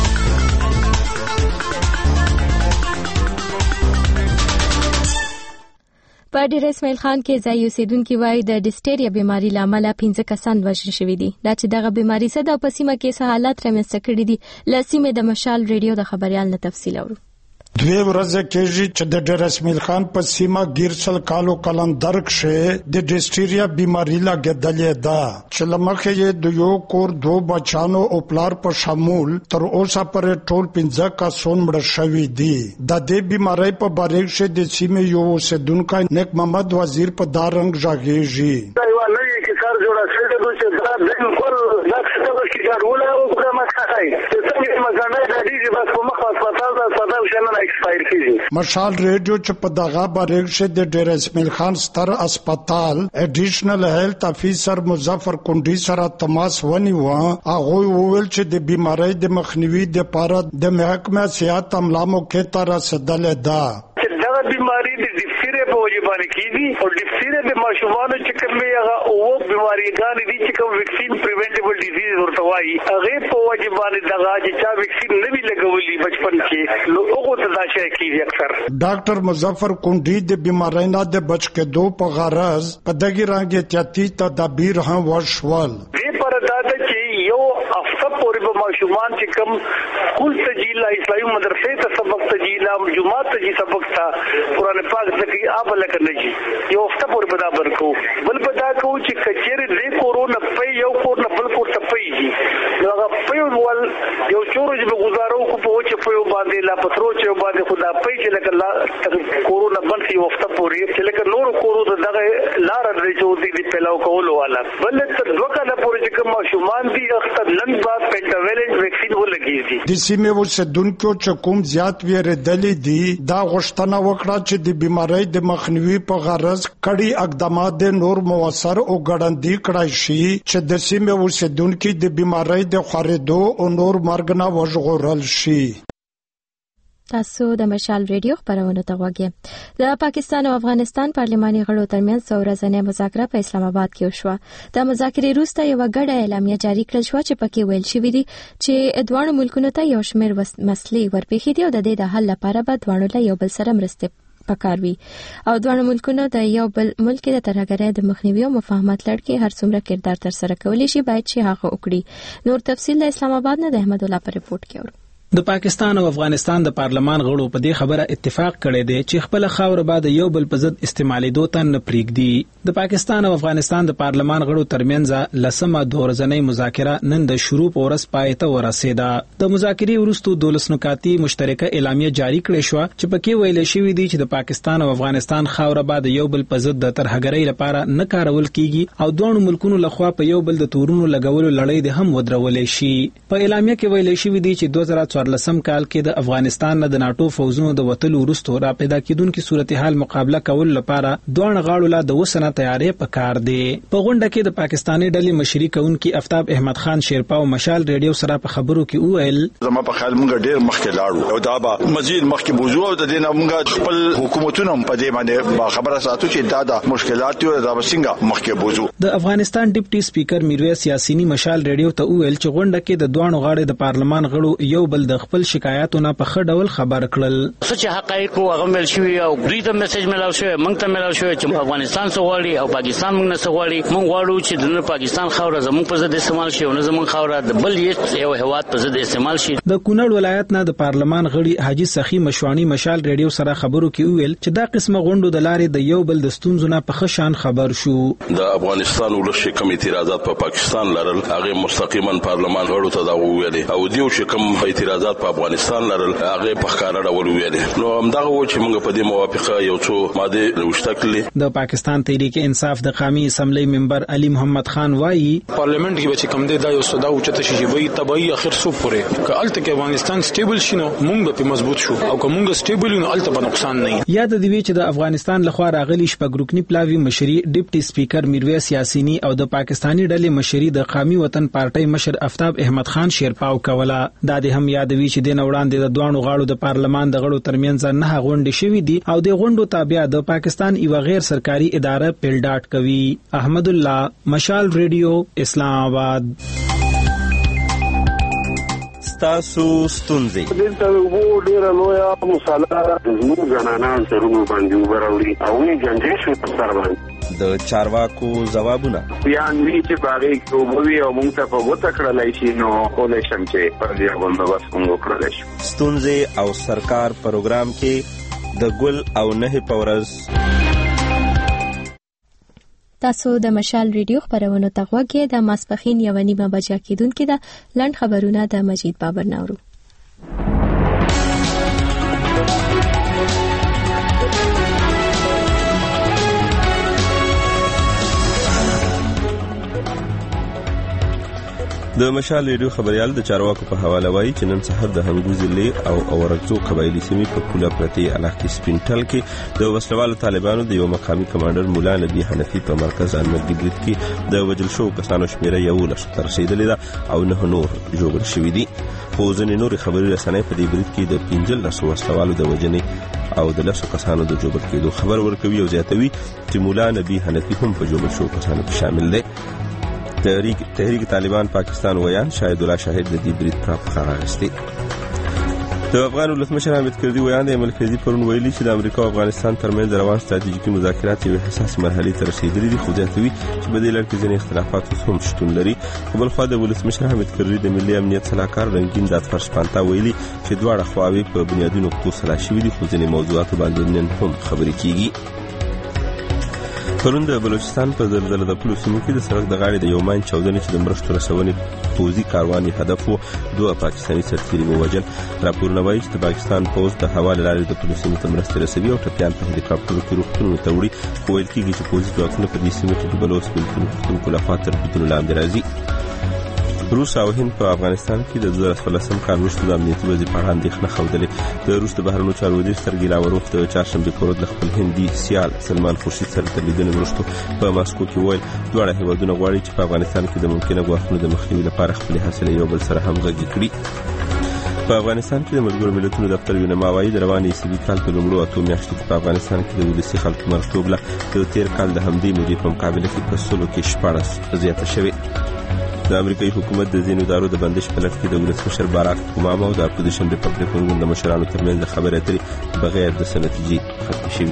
په ډیر اسماعیل خان کې ځای اوسیدونکي وایي د ډیسټیریا بیماری له امله پنځه کسان وژل شوي دي. دا چې دغه بیماری څه ده په سیمه کې څه حالات رامنځته کړي دي له سیمې د مشال ریډیو د خبریال نه تفصیل اورو. دوی ورځې کېږي چې د ډیر اسماعیل خان په سیمه ګیرسل کالو کلندر کې د ډیسټیریا بیماری لګېدلې ده چې لمخې یې د یو کور دو بچانو او پلار په شمول تر اوسه پورې ټول پنځه کسان مړه شوي دي. د دې بیماری په باره کې د سیمې یو اوسیدونکی نیک محمد وزیر په دا رنګ ژغېږي. دا نوې کیسه جوړه شوې ده چې دا بالکل دا څه ډول کیسه ولا او کومه څه دی چې څنګه مزانه د دې بس په مخ هسپتال دا ساده شنه ایکسپایر کیږي. مشال ریډیو چې په دغه باره کې د ډیر اسماعیل خان ستر هسپتال اډیشنل هیلث افیسر مظفر کونډي سره تماس ونیو. هغه وویل چې د بیماری د مخنیوي لپاره د محکمه صحت عامه کې تر رسیدل ده. دا بیماری د ډیفټیریا په وجه باندې کیږي او ډیفټیریا د ماشومانو چې کومه هغه او بیماریګان دي چې کوم ویکسین پریونټیبل ډیزیز ورته وایي هغه په وجه باندې دغه چې چا ویکسین نه وی لګولي بچپن کې نو هغه ته دا شي کیږي اکثر. ډاکټر مظفر کونډي د بیماری نه د بچ کېدو په غرض په دغه رنګ احتیاطي تدابیر هم وشول. دې پر دا چې یو هفته پورې به ماشومان چې کوم سکول ته جیلا اسلامي مدرسې ته سبق ته جیلا جمعات ته جی سبق ته قرآن پاک ذکر آب لکه نجی یو هفته پورې به دا برکو بل به دا کوو چې کچېرې دې کورونا پي یو کور نه بل کور ته پیږي نو هغه پي ول یو چورو چې به گزارو کو په وچه پيو باندې لا پترو چې باندې خدا پي چې لکه کورونا بند یو هفته پورې چې لکه نور کورو ته دغه لار درې جو دي پلاو کولو والا بل تر دوه کاله پورې چې کوم شومان دي اختر نن بعد پینټاویلنٹ ویکسین ولګیږي. د سیمې اوسیدونکو چې کوم زیات ویریدلې دي دا غوښتنه وکړه چې د بیماری د مخنیوي په غرض کړي اقدامات نور موثر او ګړندي کړای شي چې د سیمې اوسیدونکو د بیماری د خورېدو او نور مرګ نه وژغورل شي. تاسو د مشال ریډیو خبرونه ته غوږی. د پاکستان او افغانستان پارلماني غړو ترمنځ څو ورځنۍ مذاکره په اسلام آباد کې وشوه. د مذاکرې وروسته یو غړ اعلامیه جاری کړل شو چې پکې ویل شوی دی چې دوه ملکونو ته یو شمېر مسلې ورپېښې دي او د دې د حل لپاره به دواړو له یو بل سره مرسته پکار وي او دوه ملکونو د یو بل ملک د ترهګرۍ د مخنیوي او مفاهمت لړ کې هر څومره کردار تر سره کولی شي باید چې هغه وکړي. نور تفصیل د اسلام آباد نه د احمد الله پر رپورت کې اورو. د پاکستان او افغانستان د پارلمان غړو په دې خبره اتفاق کړی دی چې خپل خاور بعد یو بل په ضد استعمالېدو ته نه پریږدي. د پاکستان او افغانستان د پارلمان غړو ترمنځ لسمه دوه ورځنۍ مذاکره نن د شروع په ورځ پای ته ورسېده. د مذاکرې وروسته دولس نکاتي مشترکه اعلامیه جاری کړې شو چې پکې ویل شوی دی چې د پاکستان او افغانستان خاور بعد یو بل په ضد د ترهګرۍ لپاره نه کارول کیږي او دوه ملکونو لخوا په یو بل د تورونو لګولو لړۍ د هم ودرولې شي. په اعلامیه کې ویل شوی دی چې دوه زره څوارلسم کال کې د افغانستان نه د ناتو فوزونو د وتلو وروسته را پیدا کیدونکو صورتحال مقابله کول لپاره دوه غاړو لا د وسنه تیارې پکار دي. په غونډه کې د پاکستاني ډلې مشري کوونکي آفتاب احمد خان شیرپا او مشال ریډیو سره په خبرو کې وویل زما په خیال موږ ډېر مخکې لاړو او دا به مزید مخکې بوزو او د دې نه موږ خپل حکومتونو په دې باندې با خبره ساتو چې دا د مشکلات یو دا څنګه مخکې بوزو. د افغانستان ډیپټي سپیکر میرویس یاسینی مشال ریډیو ته وویل چې غونډه کې د دوه غاړو د پارلمان غړو یو بل د خپل شکایاتونه په ښه ډول خبر کړل. چې حقایق او هغه مل شوی او دوی ته میسج ملاو شوی موږ ته ملاو شوی چې افغانستان څه غواړي او پاکستان موږ نه څه غواړي. موږ غواړو چې د پاکستان خاوره زموږ په ضد استعمال شي او نه زموږ خاوره د بل یو هیواد په ضد استعمال شي. د کونړ ولایت نه د پارلمان غړي حاجی سخی مشوانی مشال ریډیو سره خبرو کې ویل چې دا قسمه غونډو د لارې د یو بل د ستونزو نه په ښه شان خبر شو. د افغانستان ولشي کوم اعتراضات په پاکستان لرل هغه مستقیما پارلمان غړو ته دا ویل او دیو چې کوم اعتراضات په افغانستان لرل هغه په ښکارا ډول ویل نو همدغه و چې موږ په دې موافقه یو څو ماده لوشته کړې. د پاکستان تحریک انصاف د قومي اسمبلی ممبر علي محمد خان وایي پارلیمنت کې چې کوم دی دا یو صدا او چته شي وي تبعي اخر سو پورې که الته کې افغانستان سټیبل شینو موږ په مضبوط شو او که موږ سټیبل نو الته به نقصان نه. یاد دی چې د افغانستان لخوا راغلي شپږ رکنی پلاوی مشري ډیپټي سپیکر میرویس یاسینی او د پاکستانی ډلې مشري د قومي وطن پارټي مشر آفتاب احمد خان شیرپاو کوله. دا د هم یادوي چې د نوړاندې د دوه غاړو د پارلمان د غړو ترمنځ نه غونډې شوې دي او د غونډو تابع د پاکستان یو غیر سرکاري اداره پیلډاټ کوي. احمد الله مشال ریډیو اسلام آباد. ستاسو ستونزې دلته وو ډیره لویه مصالحه د زموږ زنانان سرونو باندې وبراوړي او یې جنجې شوې په سر باندې د چارواکو ځوابونه یا نوی چې باغې کوبوي او موږ ته په وته کړلای شي نو کولای شم چې پر دې باندې بس موږ کړلای شو. ستونزې او سرکار پروګرام کې د ګل او نه پورز. تاسو د مشال ریډیو خبرونو ته غوږ کې د ماسپخین یو نیمه بجې کېدونکې د لند خبرونه د مجید بابر نورو. د مشال ریډیو خبريال د چارواکو په حواله وایي چې نن سحر د هنګو ضلع او اورکزو قبایلی سیمې په کوله پرتې علاقې سپینټل کې د وسلوالو طالبانو د یو مقامي کمانډر مولا نبی حنفي په مرکز انمرګي برید کې د وجل شو کسانو شمیره یولس ته رسیدلې ده او نه نور جوړ شوي دي. خو ځینې نورې خبري رسنۍ په دې برید کې د پنځلسو وسلوالو د وژنې او د لسو کسانو د جوړ کېدو خبر ورکوي او زیاتوي چې مولا نبی حنفي هم په جوړ شو کسانو کې شامل دی. تحریک تحریک طالبان پاکستان ویان شاهد الله شاهد د دې برید پر خبره غستې. د افغان ولسمشر حامد کرزي ویان د مرکزی پرون ویلي چې د امریکا او افغانستان ترمنځ روان ستراتیژیکي مذاکرات یو حساس مرحله ته رسیدلي دي. خو ځاتوي چې په دې لړ کې ځینې اختلافات هم شتون لري. په بل خوا د ولسمشر حامد کرزي د ملي امنیت صلاحکار رنگین دادفرش پانتا ویلي چې دواړه خواوې په بنیادي نقطو سلا شوي دي. خو ځینې موضوعات باندې نن هم خبرې کیږي. پرون د بلوچستان په زلزلې د پلو سیمو کې د سړک د غاړې د یو ماین چاودنې چې د مرستو رسونې پوځي کاروان هدف وو دوه پاکستاني سرتیري ووژل. راپورونه وایي چې د پاکستان پوځ د هوا له لارې د پلو سیمو ته مرستې رسوي او ټپیان په هلیکاپټرو کې روغتونونو ته وړي. خو ویل کېږي چې پوځي ځواکونه په دې سیمو کې د بلوچ بېلتون پوښتونکو لخوا تر بریدونو لاندې راځي. روس او هند په افغانستان کې د دوه زره څلورم کال وروسته د امنیتي وضعیت په اړه اندېښنه ښودلې. د روس د بهرنیو چارو وزیر سرګی لاوروف د چهارشنبې په ورځ له خپل هندي سیال سلمان خورشید سره تر لیدنې وروسته په ماسکو کې وویل دواړه هیوادونه غواړي چې په افغانستان کې د ممکنه ګواښونو د مخنیوي لپاره خپلې حاصلې یو بل سره همغږي کړي. په افغانستان کې د ملګرو ملتونو دفتر یونما وایي د روانې عیسوي کال په لومړو اتو میاشتو کې په افغانستان کې د ولسي خلکو مرګتوب له د تېر کال د همدې مودې په مقابله کې په سلو کې شپاړس زیاته شوې. د امریکایي حکومت د ځینو ادارو د بندش په لړ کې د ولسمشر باراک اوباما او د اپوزیشن ریپبلیکن ګوند د مشرانو ترمنځ د خبرې اترې بغیر د څه نتیجې ختمې شوې.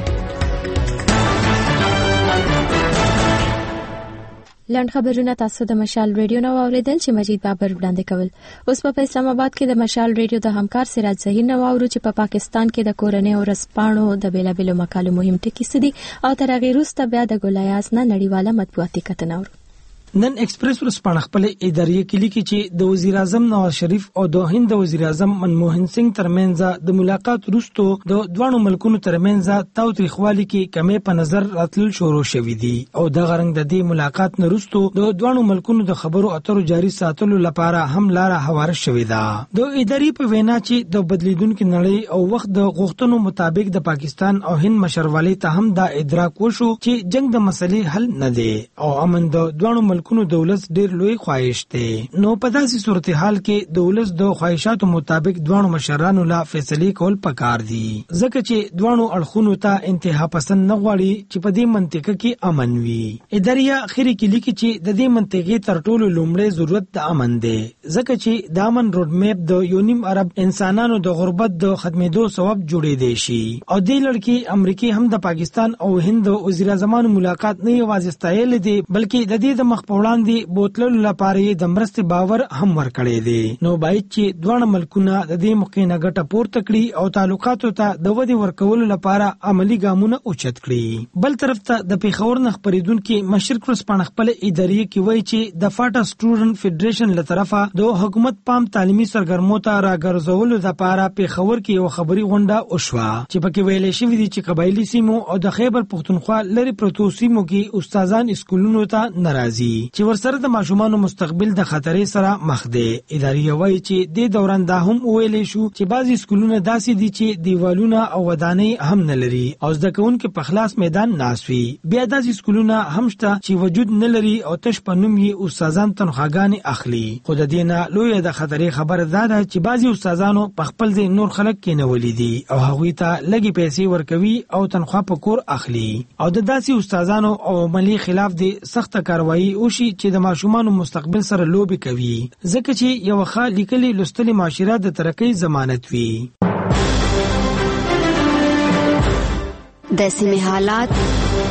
لند خبرونه تاسو د مشال ریډیو نو اوریدل چې مجید بابر وړاندې کول. اوس په اسلام آباد کې د مشال ریډیو د همکار سراج ظهیر نو اورو چې په پاکستان کې د کورنۍ او رسپانو د بیلابیلو مقالو مهم ټکي سدي او تر هغه وروسته بیا د ګولایاس نه نړیواله مطبوعاتي کتنه اورو. نن ایکسپریس ورسپانه خپل اداري کلی کې چې د وزیر اعظم نواز شریف او د هند د وزیر اعظم منموهن سنگ ترمنځ د ملاقات وروسته د دوه ملکونو ترمنځ تاوتریخوالي کې کمی په نظر راتلل شروع شوې دي او د غرنګ د دې ملاقات وروسته د دوه ملکونو د خبرو اترو جاري ساتلو لپاره هم لار هواره شوې ده. د اداري په وینا چې د بدلیدونکو نړۍ او وخت د غوښتنو مطابق د پاکستان او هند مشروالي ته هم دا ادراک وشو چې جنگ د مسلې حل نه دی او امن د دوه کو دولت ډیر لوی خواهش دی. نو په داسې صورتحال کې دولت د خواهشاتو مطابق دوه مشرانو لا فیصله کول پکار دي ځکه چې دوه اړخونو ته انتها پسند نه غواړي چې په دې منطقه کې امن وي. اداریا اخیری کې لیکي چې د دې منطقې تر ټولو لومړی ضرورت د امن دی ځکه چې د امن روډ میپ د یونیم عرب انسانانو د غربت د ختمېدو سبب جوړې دی شي او د لړکی امریکای هم د پاکستان او هند وزیر اعظمانو ملاقات نه یوازې ستایل دي بلکې د دې د مخ وړاندې بوتللو لپاره د مرستې باور هم ورکړی دی. نو باید چې دوه ملکونه د دې موخې نه ګټه پورته کړي او تعلقاتو ته د ودې ورکولو لپاره عملی ګامونه اوچت کړي. بل طرف ته د پیښور نه خبرېدونکو مشرق ورسپانه خپل اداري کې وایي چې د فاټا سټوډنټ فدریشن له طرفه د حکومت پام تعلیمي سرګرمو ته راګرځولو لپاره پیښور کې یو خبري غونډه وشوه چې پکې ویل شوی دی چې قبایلی سیمو او د خیبر پختونخوا لري پروتو سیمو کې استادان اسکولونو ته ناراضي چې ورسره د ماشومانو مستقبل د خطرې سره مخ دی. اداري وایي چې د دوران دا هم ویلې شو چې بعضی اسکولونه داسې دي چې دیوالونه او ودانۍ هم نه لري او زده کوونکو په خلاص میدان ناسوي. بیا داسې اسکولونه هم شته چې وجود نه لري او تش په نوم یې استادان تنخواګانې اخلي. خو د دې نه لوی د خطرې خبره ده چې بعضی استادانو په خپل ځای نور خلک کې نه ولیدي او هغوی ته لږی پیسې ورکوي او تنخوا په کور اخلي او د داسې استادانو او عملی خلاف د سخت کاروایی وشي چې د ماشومانو مستقبل سره لوبي کوي ځکه چې یو ښه لیکلي لوستلي معاشره د ترقۍ ضمانت وي. د سیمې حالات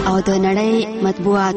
او د نړۍ مطبوعات.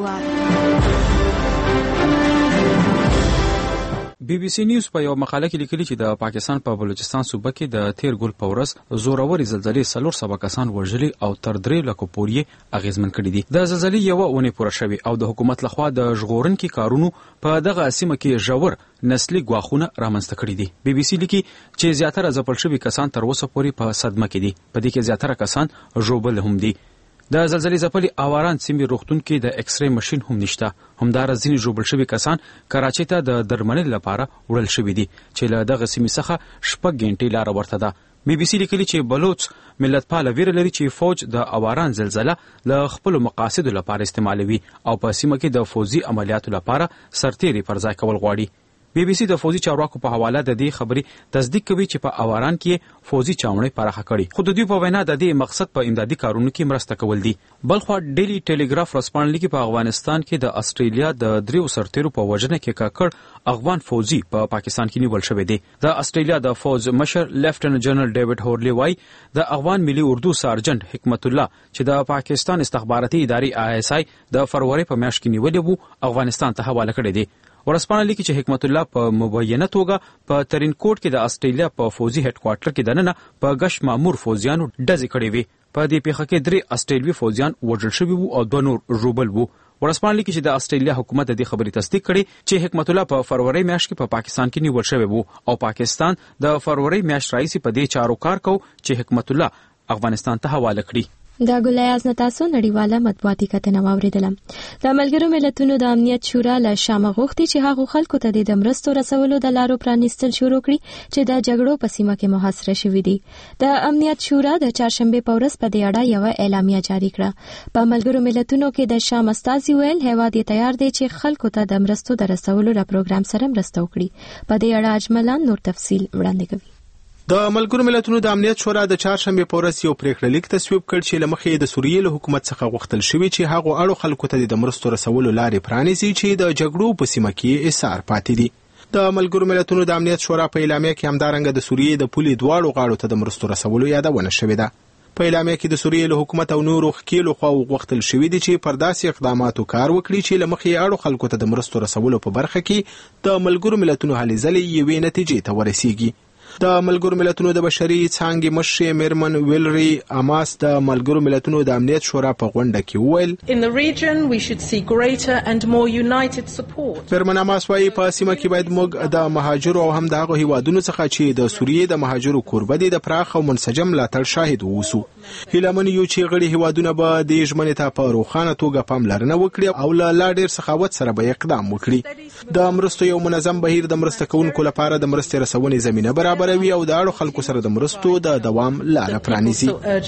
بي بي سي نیوز په یو مقاله کې لیکلي چې د پاکستان په بلوچستان صوبه کې د تیر ګل په ورځ زوروري زلزلې څلور سوه کسان وژلي او تر درې لکو پورې اغیزمن کړي دي. د زلزلې یوه اونۍ پوره شوې او د حکومت لخوا د ژغورونکو کارونو په دغه سیمه کې ژور نسلي ګواښونه رامنځته کړي دي. بي بي سي لیکي چې زیاتره ځپل شوي کسان تر اوسه پورې په صدمه کې دي. په دې کې زیاتره کسان ژوبل هم دي. د زلزلې ځپلي اواران سیمې روغتون کې د ایکس ری ماشين هم نشته. همدارس ځینې ژوبل شوي کسان کراچۍ ته د درملنې لپاره وړل شوي دي چې له دغه سیمې څخه شپږ غنټې لاره ورته ده. بي بي سي لیکلي چې بلوچ ملتپاله ویره لري چې فوج د اواران زلزله له خپل مقاصدو لپاره استعمالوي او په سیمه کې د فوزي عملیاتو لپاره سرتېري پر ځای کول غواړي. بي بي سي د فوزي چارواکو په حواله د دې خبرې تصدیق کوي چې په اواران کې فوزي چاونې پراخه کړي. خو د دوی په وینا د دې مقصد په امدادي کارونو کې مرسته کول دي. بلخوا ډیلی ټیلیګراف ورځپاڼه لیکي په افغانستان کې د استرالیا د دریو سرتېرو په وژنه کې کاکړ افغان فوزي په پا پاکستان کې نیول شوی دی. د استرالیا د فوز مشر لیفټننټ جنرال ډیوډ هورلی وای د افغان ملي اردو سارجنټ حکمت الله چې د پاکستان استخباراتي ادارې آی اس آی د فروری په میاشت کې نیولې وو افغانستان ته حواله کړی دی. ورځپاڼه لیکي چې حکمت الله په مبینه توګه په ترین کوټ کې د استرالیا په فوزي هډ کوارټر کې دننه په غش مامور فوزیانو ډزې کړې وي. په دې پیښه کې درې استرالوي فوزیان وژل شوي وو او دوه نور ژوبل وو. ورځپاڼه لیکي چې د استرالیا حکومت د دې خبرې تصدیق کړي چې حکمت الله په فروری میاشت کې په پاکستان کې نیول شوی وو او پاکستان د فروری میاشت راځي په دې چارو کار کو چې حکمت الله افغانستان ته حواله کړي. دا ګلایاز نتاسو نړیواله مطبوعاتي کتنه واوریدله. د ملګرو ملتونو د امنیت شورا له شامه غوښتي چې هغه خلکو ته د مرستو رسولو د لارو پرانیستل شروع کړي چې د جګړو په سیمه کې محاصره شوي دي. د امنیت شورا د چهارشنبه په ورځ په دې اړه یو اعلامیه جاری کړه. په ملګرو ملتونو کې د شام استازي ویل هیواد یې تیار دی چې خلکو ته د مرستو د رسولو له پروګرام سره مرسته وکړي. په دې اړه اجملان نور تفصیل وړاندې کوي. د ملګرو ملتونو د امنیت شورا د چهارشنبه په ورځ یو پریکړه لیک تصویب کړ چې لمخې د سوریې له حکومت څخه غوښتل شوی چې هغه اړو خلکو ته د مرستو رسولو لارې پرانیزي چې د جګړو په سیمه کې ایثار پاتې دي. د ملګرو ملتونو د امنیت شورا په اعلامیه کې همدارنګه د سوریې د پولې دواړو غاړو ته د مرستو رسولو یادونه شوې ده. په اعلامیه کې د سوریې له حکومت او نورو ښکیلو خواو غوښتل شوی دي چې پر داسې اقداماتو کار وکړي چې لمخې اړو خلکو ته د مرستو رسولو په برخه کې د ملګرو ملتونو هلې ځلې یوې نتیجې ته ورسیږي. د ملګرو ملتونو د بشري څانګې مشر میرمن ویلری اماس د ملګرو ملتونو د امنیت شورا په غونډه کې وویل In the region we should see greater and more united support. میرمن اماس وايي په سیمه کې باید موږ د مهاجرو او هم دغه هیوادونو څخه چې د سوریې د مهاجرو کوربه دي د پراخ او منسجم ملاتړ شاهد ووسو. هیلمن یو چې غړي هیوادونه به د ژمنې ته په روښانه توګه پاملرنه وکړي او له لا ډیر سخاوت سره به اقدام وکړي. د مرستو یو منظم بهیر د مرسته کوونکو لپاره د مرستې رسونې زمينه برابر وي او د اړو خلکو سره د مرستو د دوام لاره پرانیزي.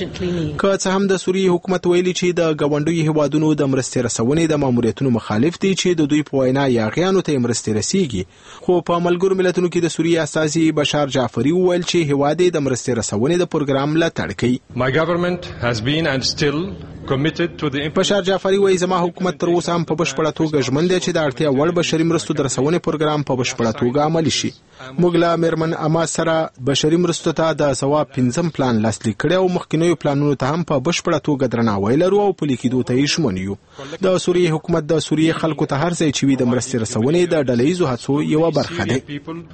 که څه هم د سوریې حکومت ویلي چې د ګاونډیو هیوادونو د مرستې رسونې د ماموریتونو مخالف دي چې د دوی په وینا یاغیانو ته مرستې رسیږي، خو په ملګرو ملتونو کې د سوریې استازي بشار جعفری وویل چې هیواد د مرستې رسونې د پروګرام ملاتړ کوي. My government has been and still committed to the بشار جعفری وایي زما حکومت تر اوسه هم په بشپړه توګه ژمن دی چې د اړتیا وړ بشري مرستو د رسونې پروګرام په بشپړه توګه عملي شي. موږ له میرمن اما سره بشري مرستو ته د ثواب پنځم پلان لاسلیک کړی او مخکینیو پلانونو ته هم په بشپړه توګه درناوی لرو او پلي کېدو ته یې ژمن یو. د سوریې حکومت د سوریې خلکو ته هر ځای چې وي د مرستې رسونې د ډلهییزو هڅو یوه برخه دی.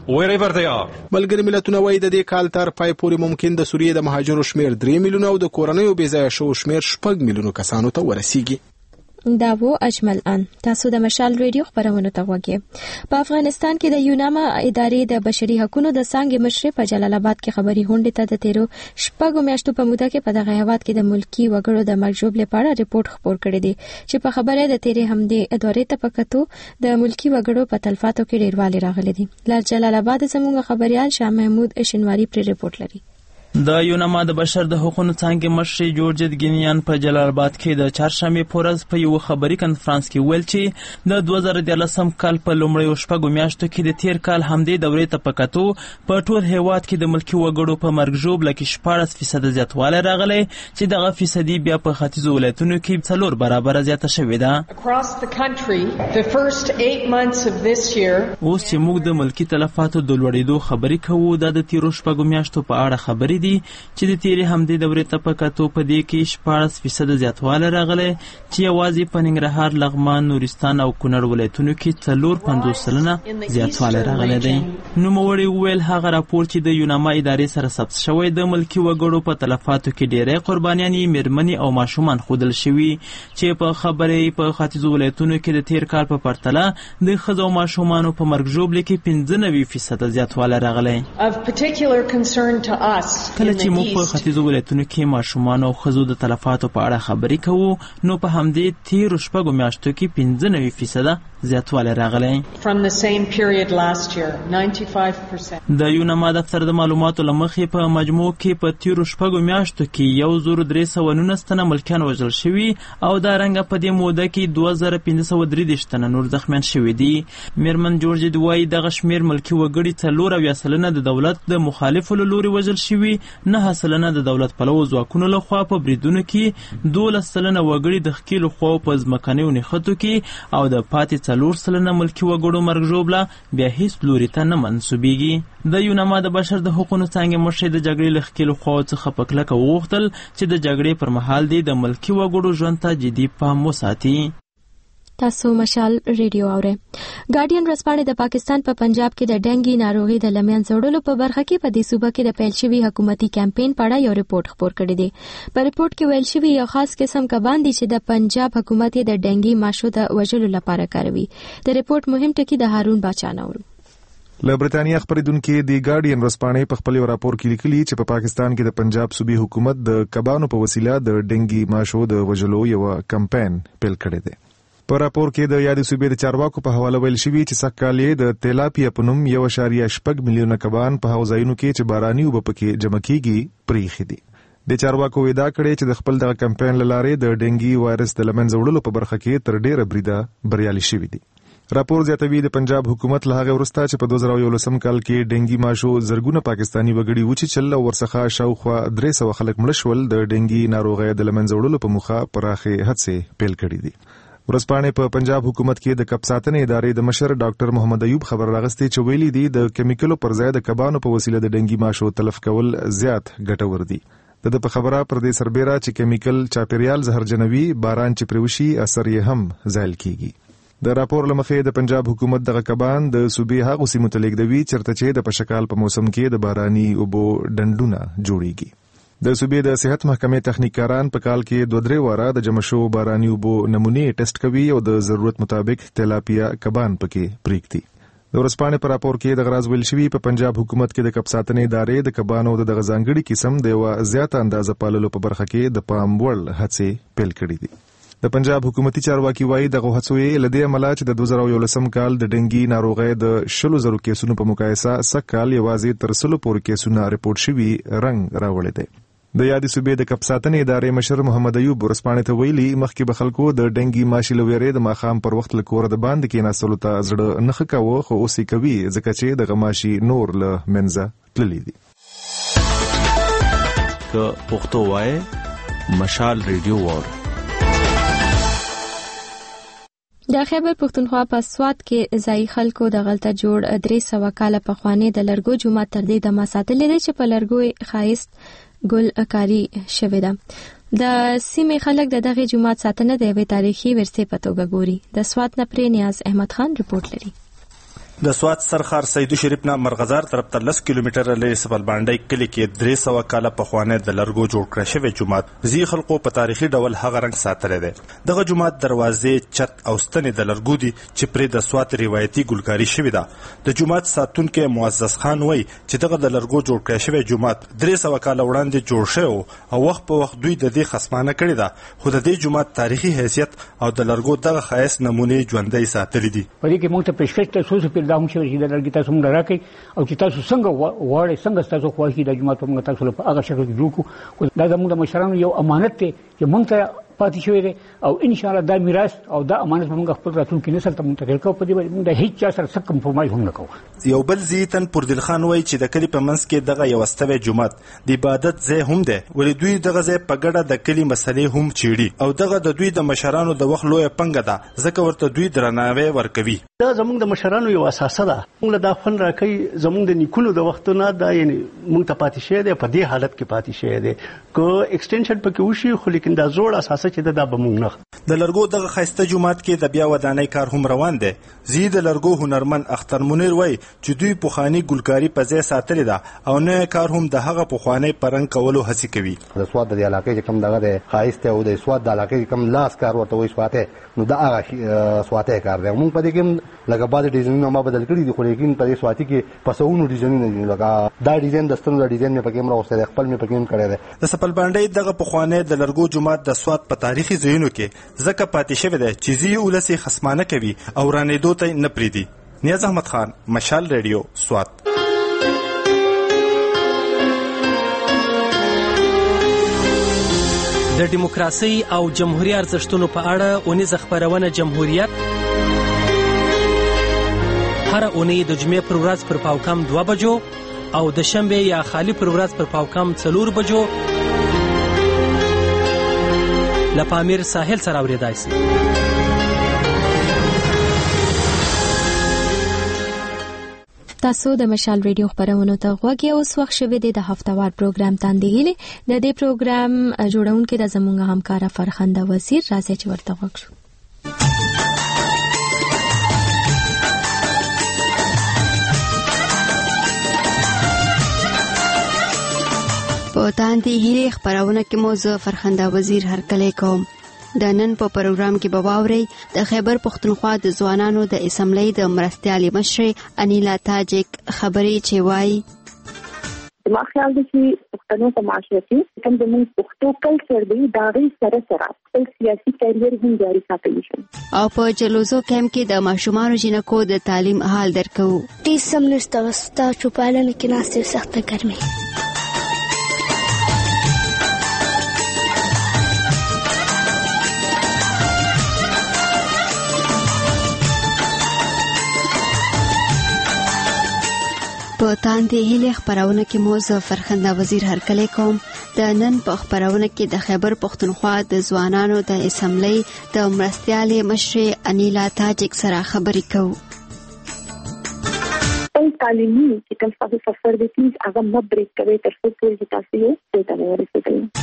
ملګري ملتونه وایي د دې کال تر پای پورې ممکن د سوریې د مهاجرو شمېر درې میلیونه او د کورنیو بېځایه شوو شمېر شپږ میلیونو کسانو ته ورسیږي. دا وو اجمل ان تاسو د مشال ریډیو خبرونه ته وګورئ. په افغانستان کې د یوناما ادارې د بشري حقوقو د څنګه مشر په جلال آباد کې خبري غونډه ته د تیرو شپږو میاشتو په موده کې په دغه هیواد کې د ملکی وګړو د مرجوب لپاره ریپورت خپور کړی دی چې په خبره د تیرې همدې ادارې ته پکتو د ملکی وګړو په تلفاتو کې ډیروالی راغلی دی. ل جلال آباد زموږ خبريال شاه محمود شینواری پر ریپورت لري. د یوناما د بشر د حقوقو څنګه مشر جورج ګینیان په جلال آباد کې د چهارشنبه پورز په یو خبري کانفرنس کې ویل چې د دوه زره ديارلسم کال په لومړیو شپږو میاشتو کې د تیر کال همدې دورې ته پکاتو په ټول هیواد کې د ملکی وګړو په مرګ ژوب لکه شپږ فیصد زیاتوالی راغلی چې دغه فیصدي بیا په ختیځو ولایتونو کې څلور برابر زیاته شوې ده. اوس چې موږ د ملکی تلفاتو د لوړېدو خبري کوو د تیرو شپږو میاشتو په اړه خبرې دي دي چې د تیرې همدې دورې ته په کتو په دې کې شپاړس فیصد زیاتوالی راغلی چې یوازې په ننګرهار، لغمان، نورستان او کونړ ولایتونو کې څلور پنځوس سلنه زیاتوالی راغلی دی. نوموړي وویل هغه راپور چې د یوناما ادارې سره ثبت شوی د ملکي وګړو په تلفاتو کې ډیری قربانیانې میرمنې او ماشومان ښودل شوي چې په خبرې په ختیځو ولایتونو کې د تیر کال په پرتله د ښځو او ماشومانو په مرګ ژوبلې کې پنځه نوي فیصده زیاتوالی راغلی. کله چې موږ په ختیځو ولایتونو کې ماشومانو او ښځو د تلفاتو په اړه خبرې کوو نو په همدې تیرو شپږو میاشتو کې پنځه نوي فیصده زیاتوالی راغلی. د یوناما دفتر د معلوماتو له مخې په مجموع کې په تیرو شپږو میاشتو کې یو زر درې سوه نولس تنه ملکیان وژل شوي او دارنګه په دې موده کې دوه زره پنځه سوه درې دېرش تنه نور زخمیان شوي دي. میرمن جورجید وایي دغه شمېر ملکي وګړي څلور اویا سلنه د دولت د مخالفو له لوري وژل شوي، نهه سلنه د دولت پلوو ځواکونو لخوا په بریدونو کې، دولس سلنه وګړي د ښکېلو خواو په ځمکنیو نښتو کې او د پاتې څلور سلنه ملکي وګړو مرګ ژوبله بیا هیڅ لوري ته نه منسوبیږي. د یوناما د بشر د حقوقو څانګې مشر د جګړې له ښکېلو خواو څخه په کلکه وغوښتل چې د جګړې پر مهال دی د ملکي وګړو ژوند ته جدي پام وساتي. تاسو مشال ریډیو اورئ. ګارډین ورځپاڼې د پاکستان په پنجاب کې د ډنګي ناروغي د لمن زړولو په برخه کې په دې صوبه کې د پیل شوي حکومتي کمپاین په اړه یو ریپورت خپور کړی دی. په ریپورت کې ویل شوي یو خاص قسم کبان دي چې د پنجاب حکومت د ډنګي ماشو د وژلو لپاره کاروي. د ریپورت مهم ټکی د هارون باچا نورو. له برتانیا خبرېدونکو د ګارډین ورځپاڼې په خپل راپور کې لیکلي چې په پاکستان کې د پنجاب صوبې حکومت د کبانو په وسیله د ډنګي ماشو د وژلو یو کمپاین پیل کړی دی. په راپور کې د یادې صوبې د چارواکو په حواله ویل شوي چې سږکال یې د تیلاپیا په نوم یو اعشاریه شپږ میلیونه کبان په هغو ځایونو کې چې باراني اوبه پکې جمع کیږي پریښي دي. د چارواکو ادعا کړې چې د خپل دغه کمپاین له لارې د ډنګي وایرس د له منځه وړلو په برخه کې تر ډیره بریده بریالي شوي دي. راپور زیاتوي د پنجاب حکومت له هغه وروسته چې په دوه زره یولسم کال کې ډنګي ماشو زرګونه پاکستاني وګړي وچیچل او ورڅخه شاوخوا درې سوه خلک مړه شول. د ډنګي ناروغۍ د له منځه وړلو په موخه پراخې هڅې پیل کړي دي. ورځپاڼې په پنجاب حکومت کې د کب ساتنې ادارې د مشر ډاکټر محمد ایوب خبر راغستې چې ویلي دي د کیمیکلو پر ځای د کبانو په وسیله د ډنګي ماشو تلف کول زیات ګټور دي. د په خبره پر دې سربېره چې کیمیکل چاپیریال زهرجنوي، باران چې پرې وشي اثر یې هم زایل کیږي. د راپور له مخې د پنجاب حکومت دغه کبان د صوبې هغو سیمو ته لیږدوي چېرته چې د پشکال په موسم کې د باراني اوبو ډنډونه جوړیږي. د صوبې د صحت محکمې تخنیکاران په کال کې دوه درې واره د جمع شوو باراني اوبو نمونې ټیسټ کوي او د ضرورت مطابق تیلاپیا کبان پکې پریږدي. د ورځپاڼې په راپور کې د غراز ویل شوي په پنجاب حکومت کې د کب ساتنې ادارې د کبانو د دغه ځانګړي قسم د یوه زیاته اندازه پاللو په برخه کې د پام وړ هڅې پیل کړي دي. د پنجاب حکومتي چارواکي وایي دغه هڅو یې له دې امله چې د دوه زره یولسم کال د ډنګي ناروغۍ د شلو زرو کیسونو په مقایسه سږکال یوازې تر سلو پورې کیسونه ریپورټ شوي رنګ راوړی دی. د یادې صوبې د کب ساتنې ادارې مشر محمد ایوب ورځپاڼې ته ویلي مخکې به خلکو د ډنګي ماشي له ویرې د ماښام پر وخت له کوره د باندې کېناستلو ته زړه نه ښه کاوه، خو اوس یې کوي ځکه چې دغه ماشي نور له منځه تللي دي. که پښتو وایې مشال ریډیو واورئ. د خیبر پښتونخوا په سوات کې ځایي خلکو د غلطه جوړ درې سوه کاله پخواني د لرګو جومات تر دې دمه ساتلی دی چې په لرګو ښایست ګل کاری شوې ده. د سیمې خلک د دغه جومات ساتنه د یوې تاریخي ورثې په توګه ګوري. د سوات نه پرې نیاز احمد خان رپورټ لري. د سوات سرخار سیدو شریف نه مرغزار طرف ته لس کیلومتره لرې سبل باندې کلی کې درې سوه کاله پخوانی د لرګو جوړ کړی شوی جومات ځي خلکو په تاریخي ډول هغه رنګ ساتلی دی. دغه جومات دروازې، چت او ستنې د لرګو دي چې پرې د سوات روایتي ګلکاري شوې ده. د جومات ساتونکی معزز خان وایي چې دغه د لرګو جوړ کړی شوی جومات درې سوه کاله وړاندې جوړ شوی او وخت په وخت دوی د دې خصمانه کړې ده، خو د دې جومات تاریخي حیثیت او د لرګو دغه ښایست نمونې ژوندۍ ساتلي دي. په دې کې موږ ته پیشکش ته څو څه پیل دا هم شوی چې د لرګي تاسو موږ راکړئ او چې تاسو څنګه غواړئ څنګه ستاسو خوښ وي دا جومات موږ تاسو له هغه شکل کې جوړ کړو. دا زموږ د مشرانو یو امانت دی چې موږ ته پاتې شوی دی او ان شاء الله دا میراث او دا امانت موږ خپل راتلونکي نسل ته منتقل کوو. په دې باندې موږ د هیڅ چا سره څه کمپرومایز هم نه کوو. یو بل زیتن پردل خان وایي چې د کلی په منځ کې دغه یو استوي جمعات د عبادت ځای هم دی، ولې دوی دغه ځای په ګډه د کلی مسلې هم چیړي او دغه د دوی د مشرانو د وخت لویه پنګه ده، ځکه ورته دوی درناوی ورکوي. دا زموږ د مشرانو یو اساسه ده. موږ له دا فن راکې زموږ د نیکونو د وختونو دا یعنی موږ ته پاتې شوی دی، په دې حالت کې پاتې شوی دی. که ایکسټنشن پکې وشي خو لیکن دا زوړ اساسه چې دا به موږ نه. د لرګو دغه ښایسته جومات کې د بیا ودانۍ کار هم روان دی. زی د لرګو هنرمن اختر منیر وایي چې دوی پخواني ګلکاري په ځای ساتلې ده او نه کار هم د هغه پخواني پرنګ کولو هڅې کوي. د سواد د علاقې چې کوم دغه د ښایسته او د سواد د علاقې چې کوم لاس کار ورته وایي سواته، نو دا هغه سواته کار دی. موږ په دې کې لکه بعض ډیزاینونه ما بدل کړي دي خو لیکن په دې سواتی کې پسونو ډیزاینونه دي، لکه دا ډیزاین د ستنو د ډیزاین مې پکې مرا اوسه خپل مې پکې کړی دی. د سپل باندې دغه پخواني د لرګو جومات د سواد په تاریخي ځایونو کې ځکه پاتې شوی دی چې زی ولسی خصمانه کوي او رانېدو ته نه پریدي. نیاز احمد خان، مشال ریډیو، سواد. د دیموکراسي او جمهوریت ارزښتونو په اړه اونیزه خبرونه جمهوریت هر اونۍ د جمعې پر ورځ پر پاوکم دوه بجو او د شنبه یا خالی پر ورځ پر پاوکم څلور بجو لپامیر ساحل سره اوریدای شي. تاسو د مشال ریډیو خبرونو ته غوږی اوس وخت شوه د هفتهوار پروګرام تاندې هلي د دې پروګرام جوړونکو د زمونږ همکار فرخنده وزیر راځي چې ورته وګورو. په تاندې هلي خبرونه کې مو زه فرخنده وزیر هرکلی کوم. د نن په پروګرام کې به واورئ د خیبر پښتونخوا د ځوانانو د اسمبلی د مرستیالي مشرې انیلا تاجک خبرې چې وایي ما خیال دی چې پښتنو په معاشره کې کوم د موږ پښتو کلچر دی دا غي سره سره خپل سیاسي کیریئر هم جاري ساتلی شي. او په جلوزو کیمپ کې د ماشومانو جنکو د تعلیم حال درکو. ټیس سمنستا وستا چوپالن کې ناسته سخت ګرمي. په تاندې هلي خبرونه کې مو زه فرخنده وزیر هرکلی کوم. د نن په خبرونه کې د خیبر پښتونخوا د ځوانانو د اسمبلی د مرستیالي مشرې انیلا تاجک سره خبرې کوو. تعلیمي چې کوم څه سفر دی هغه نه بریک کوي تر څو چې تاسو یې څه ته ورسېږئ.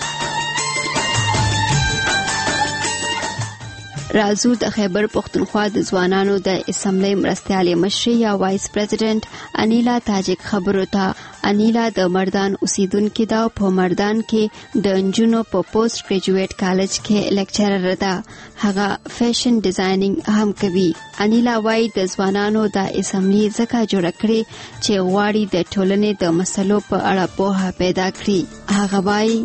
رازو د خیبر پښتونخوا د ځوانانو د اسمبلی مرستیالي مشرې یا وایس پریزیډنټ انیلا تاجک خبرو ته. انیلا د مردان اوسیدونکې ده او په مردان کې د نجونو په پوسټ ګریجویټ کالج کې لیکچرر ده. هغه فیشن ډیزاینینګ هم کوي. انیلا وایي د ځوانانو د اسمبلی ځکه جوړ کړي چې غواړي د ټولنې د مسلو په اړه پوهه پیدا کړي. هغه وایي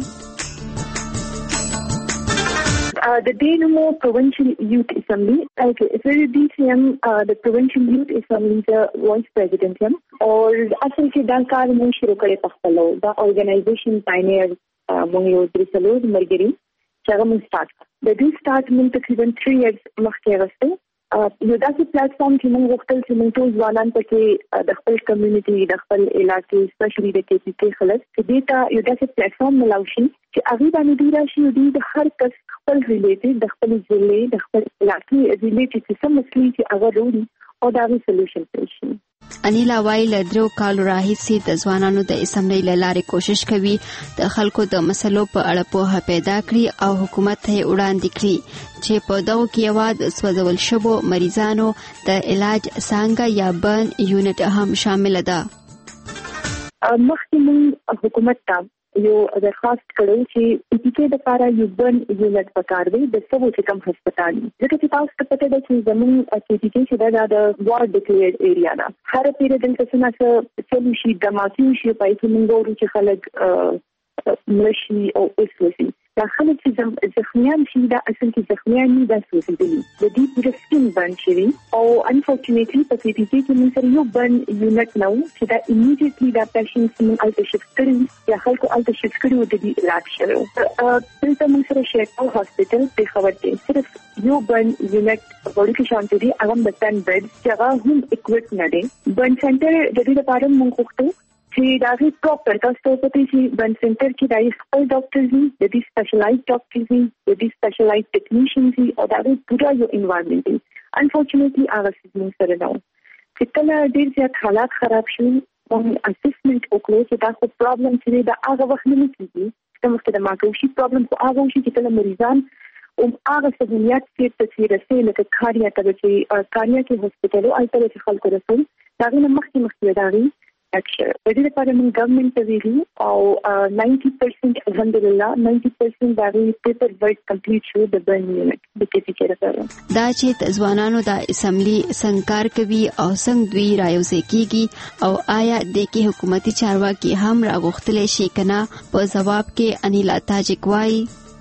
Uh, the Dynamo Provincial Youth Assembly, okay, so the D C M, uh, the Provincial Youth Assembly the Vice President हम और असल के दाकार में शुरू करे पख्तलो दा organization pioneer मंगलो द्रिसलो मरगरी चागा मंग start का. The do start मंग तकरीबन three years मख्तियार रस्ते. یو داسې پلیټفارم چې موږ غوښتل چې موږ ټول ځوانان پکې د خپل کمیونټي د خپل علاقې سپیشلی د کې چې خلک چې دیتا یو داسې پلیټفارم ملاوي شي چې هغه باندې دی راشي او د هر کس خپل ریلیټډ د خپل ضلع د خپل علاقې ریلیټډ چې څه مسلې چې هغه وروړي او دا غي سولوشن شي. انیلا وایي له درو کالو راهیسې د ځوانانو د اسمبلی له لارې کوشش کوي د خلکو د مسلو په اړه پوهه پیدا کړي او حکومت ته وړاندې کړي چې په دغو کې یوه د سوځول شوو مریضانو د علاج څانګه یا برن یونټ هم شامل ده. مخکې موږ حکومت ته یو درخواست کړو چې پی پی کې د لپاره یو برن یونټ پکار دی د سبو چې کوم هسپتال ځکه چې تاسو ته پته ده چې زموږ پی پی کې چې دا د وارډ ډیکلیئرډ ایریا ده. هر پیریډ دلته څه نه څه شي د ماکیو شي پای کې موږ ورو چې خلک ملشي او اوسوسي دا خلک چې زخمیان شي دا اصل کې زخمیان نه دا سوځېدلي د دې پوره سکین بند شوي او انفورچونیټلی په پی پی سی کې موږ سره یو بند یونټ نو چې دا امیډیټلی دا پیشنټس موږ الته شفټ کړي یا خلکو الته شفټ کړي او د دې علاج شروع دلته موږ سره شیرپور هاسپټل په خبر کې صرف یو بند یونټ وړو کې شانتي دي هغه د ټن بیډ چې هغه هم اکویپ نه دي بند سنټر د دې لپاره موږ غوښتو چې دا غي پراپر تاسو ته پته شي بند سنټر کې دای خپل ډاکټرز دي د دې سپیشلایزډ ډاکټرز دي د دې سپیشلایزډ ټیکنیشنز دي او دا غي پورا یو انوایرنمنت دي انفورچونټلی هغه څه موږ سره نو چې کله ډیر زیات حالات خراب شي او اسسمنت وکړو چې دا خو پرابلم چې دا هغه وخت نه کیږي چې موږ ته ماکوشي پرابلم خو هغه شي چې کله مریضان او هغه سہولیات چې تصویر رسې لکه کاریا ته چې کاریا کې هسپتال او البته چې خلکو رسول دا غي مخکې مخکې داري اکشن د دې لپاره موږ ګورنمنت ته ویلو او ناینټي پرسنټ الحمدلله ناینټي پرسنټ دا غي پیپر ورک کمپلیټ شو د بن یونټ د کې کې راځي دا چې ځوانانو د اسمبلی سنکار کوي او څنګه دوی رايوځي کیږي او آیا د کې حکومتي چارواکي هم راغختلې شي کنه په جواب کې انیلا تاجک وایي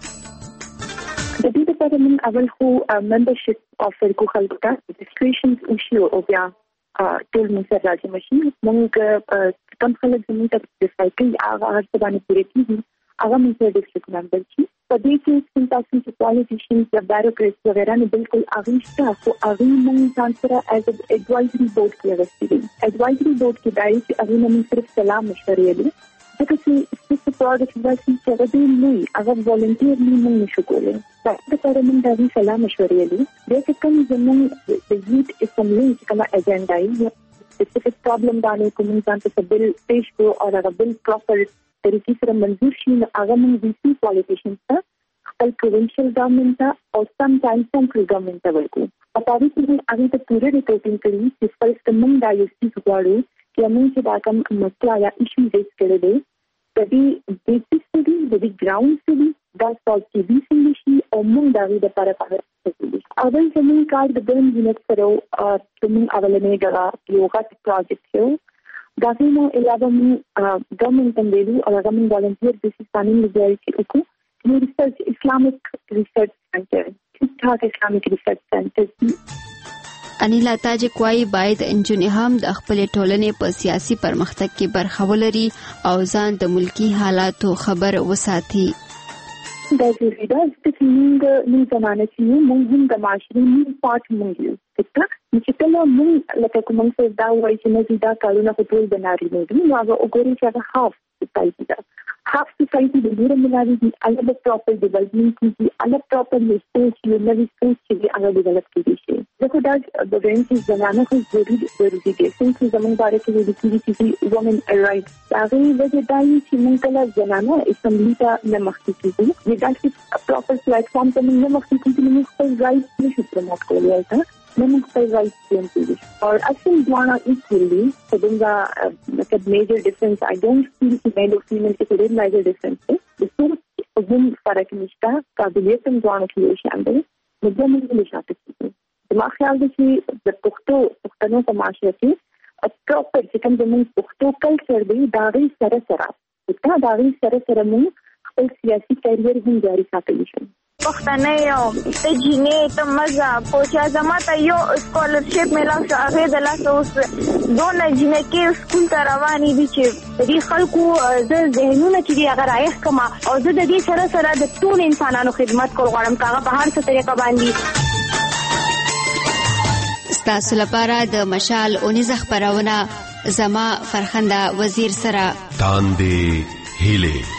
د دې لپاره موږ اول خو ممبرشپ افر کو خلکو ته رجسټریشنز او شیو او بیا ټول موږ سره راځي ماشين موږ کوم خلک زموږ ته د سایکل هغه هڅه باندې پوره کیږي هغه موږ سره د ډیسټریکټ ممبر شي په دې کې څنګه تاسو چې پالیټیشنز یا بیروکریټس وغیرہ نه بالکل اغیشته خو هغه موږ ځان سره ایز ایڈوایزري بورډ کې راځي ایڈوایزري بورډ کې دای چې هغه موږ صرف سلام مشورې لري ځکه چې څه پروډکټ داسې چې هغه دې نه هغه والنټیرلی موږ نشو کولای دا د لپاره موږ د سلام مشورې لري د چې کوم زموږ د یوت اسمبلی چې کومه اجنډا یې سپیسیفیک پرابلم باندې کوم ځان ته بل پیش کو او هغه بل پراپر طریقې سره منظور شي هغه موږ د سی پالیټیشنز ته خپل پروینشل ګورنمنت ته او سم ټایم سنټرل ګورنمنت ته ورکو په تاسو کې هغه ته پوره ریپورټینګ کوي چې فرست موږ دا یو څه غواړو چې موږ چې دا کوم مسله یا ایشو ریز کړی دی د دې بیسیک سټډي د دې ګراوند سټډي دا سالو کې دي چې او موږ دا غوډه لپاره پاره اول زموږ کار د بلن یونټ سره او موږ اولنې غوا یو غټ پروجیکټ یو دا نو علاوه موږ ګورنمنت ته ویلو او هغه موږ والنټیر بیسیس باندې لګیږي چې وکړو نو ریسرچ اسلامیک ریسرچ سنټر چې اسلامیک ریسرچ سنټر انیلا تاجک وايي باید انجونې هم د خپل ټولنې په سیاسي پرمختګ کې برخه ولري او ځان د ملکی حالاتو خبر وساتي دا ضروري ده چې موږ نن زمانه کې موږ هم د معاشري نیو پارت موږ یو چې کله موږ لکه کوم څه دا وایي چې موږ دا کارونه په ټول بناري نه دي نو هغه وګورئ چې هغه هاف سوسایټي ده هاف سوسایټي د ډیره ملاري دي الګ پراپر ډیولپمنٹ کیږي الګ پراپر ریسورس یو نوې سوچ چې هغه ډیولپ کیږي شي ځکه دا د رینټ زمانه خو ضروري ضروري دي چې زموږ باره کې د کیږي چې وومن رائټس هغه وجه دا چې موږ کله زمانه اسمبلی ته نه مخکې کیږي دا چې پراپر پلیټ فارم ته نه مخکې کیږي موږ خپل رائټس نشو پروموټ کولای ته موږ خپل رائټس کیږي او اصل ځوانه ایکولی so then the uh, like a major difference I don't feel that male or female is a major difference the source هم فرق نشته قابلیت هم ځوانه کې شامل دي د موږ له شاته کیږي ما خیال دی چې د پښتو پښتنو په معاشره کې پراپر چې کوم د موږ پښتو کلچر دی دا غي سره سره دا غي سره سره موږ خپل سیاسي کیریئر هم جاري ساتلی شو پښتنه یو ته جینې ته مزه پوچا زماته یو سکولرشپ ملاو شو هغه د لاس اوس دونه جینې کې سکول ته روانې دي چې دې خلکو د ذهنونو چې دی هغه رايخ کما او زه د دې سره سره د ټول انسانانو خدمت کول غواړم کاغه په هر څه طریقه باندې ستاسو لپاره د مشال اونیز خبرونه زما فرخنده وزیر سره تاندې هیله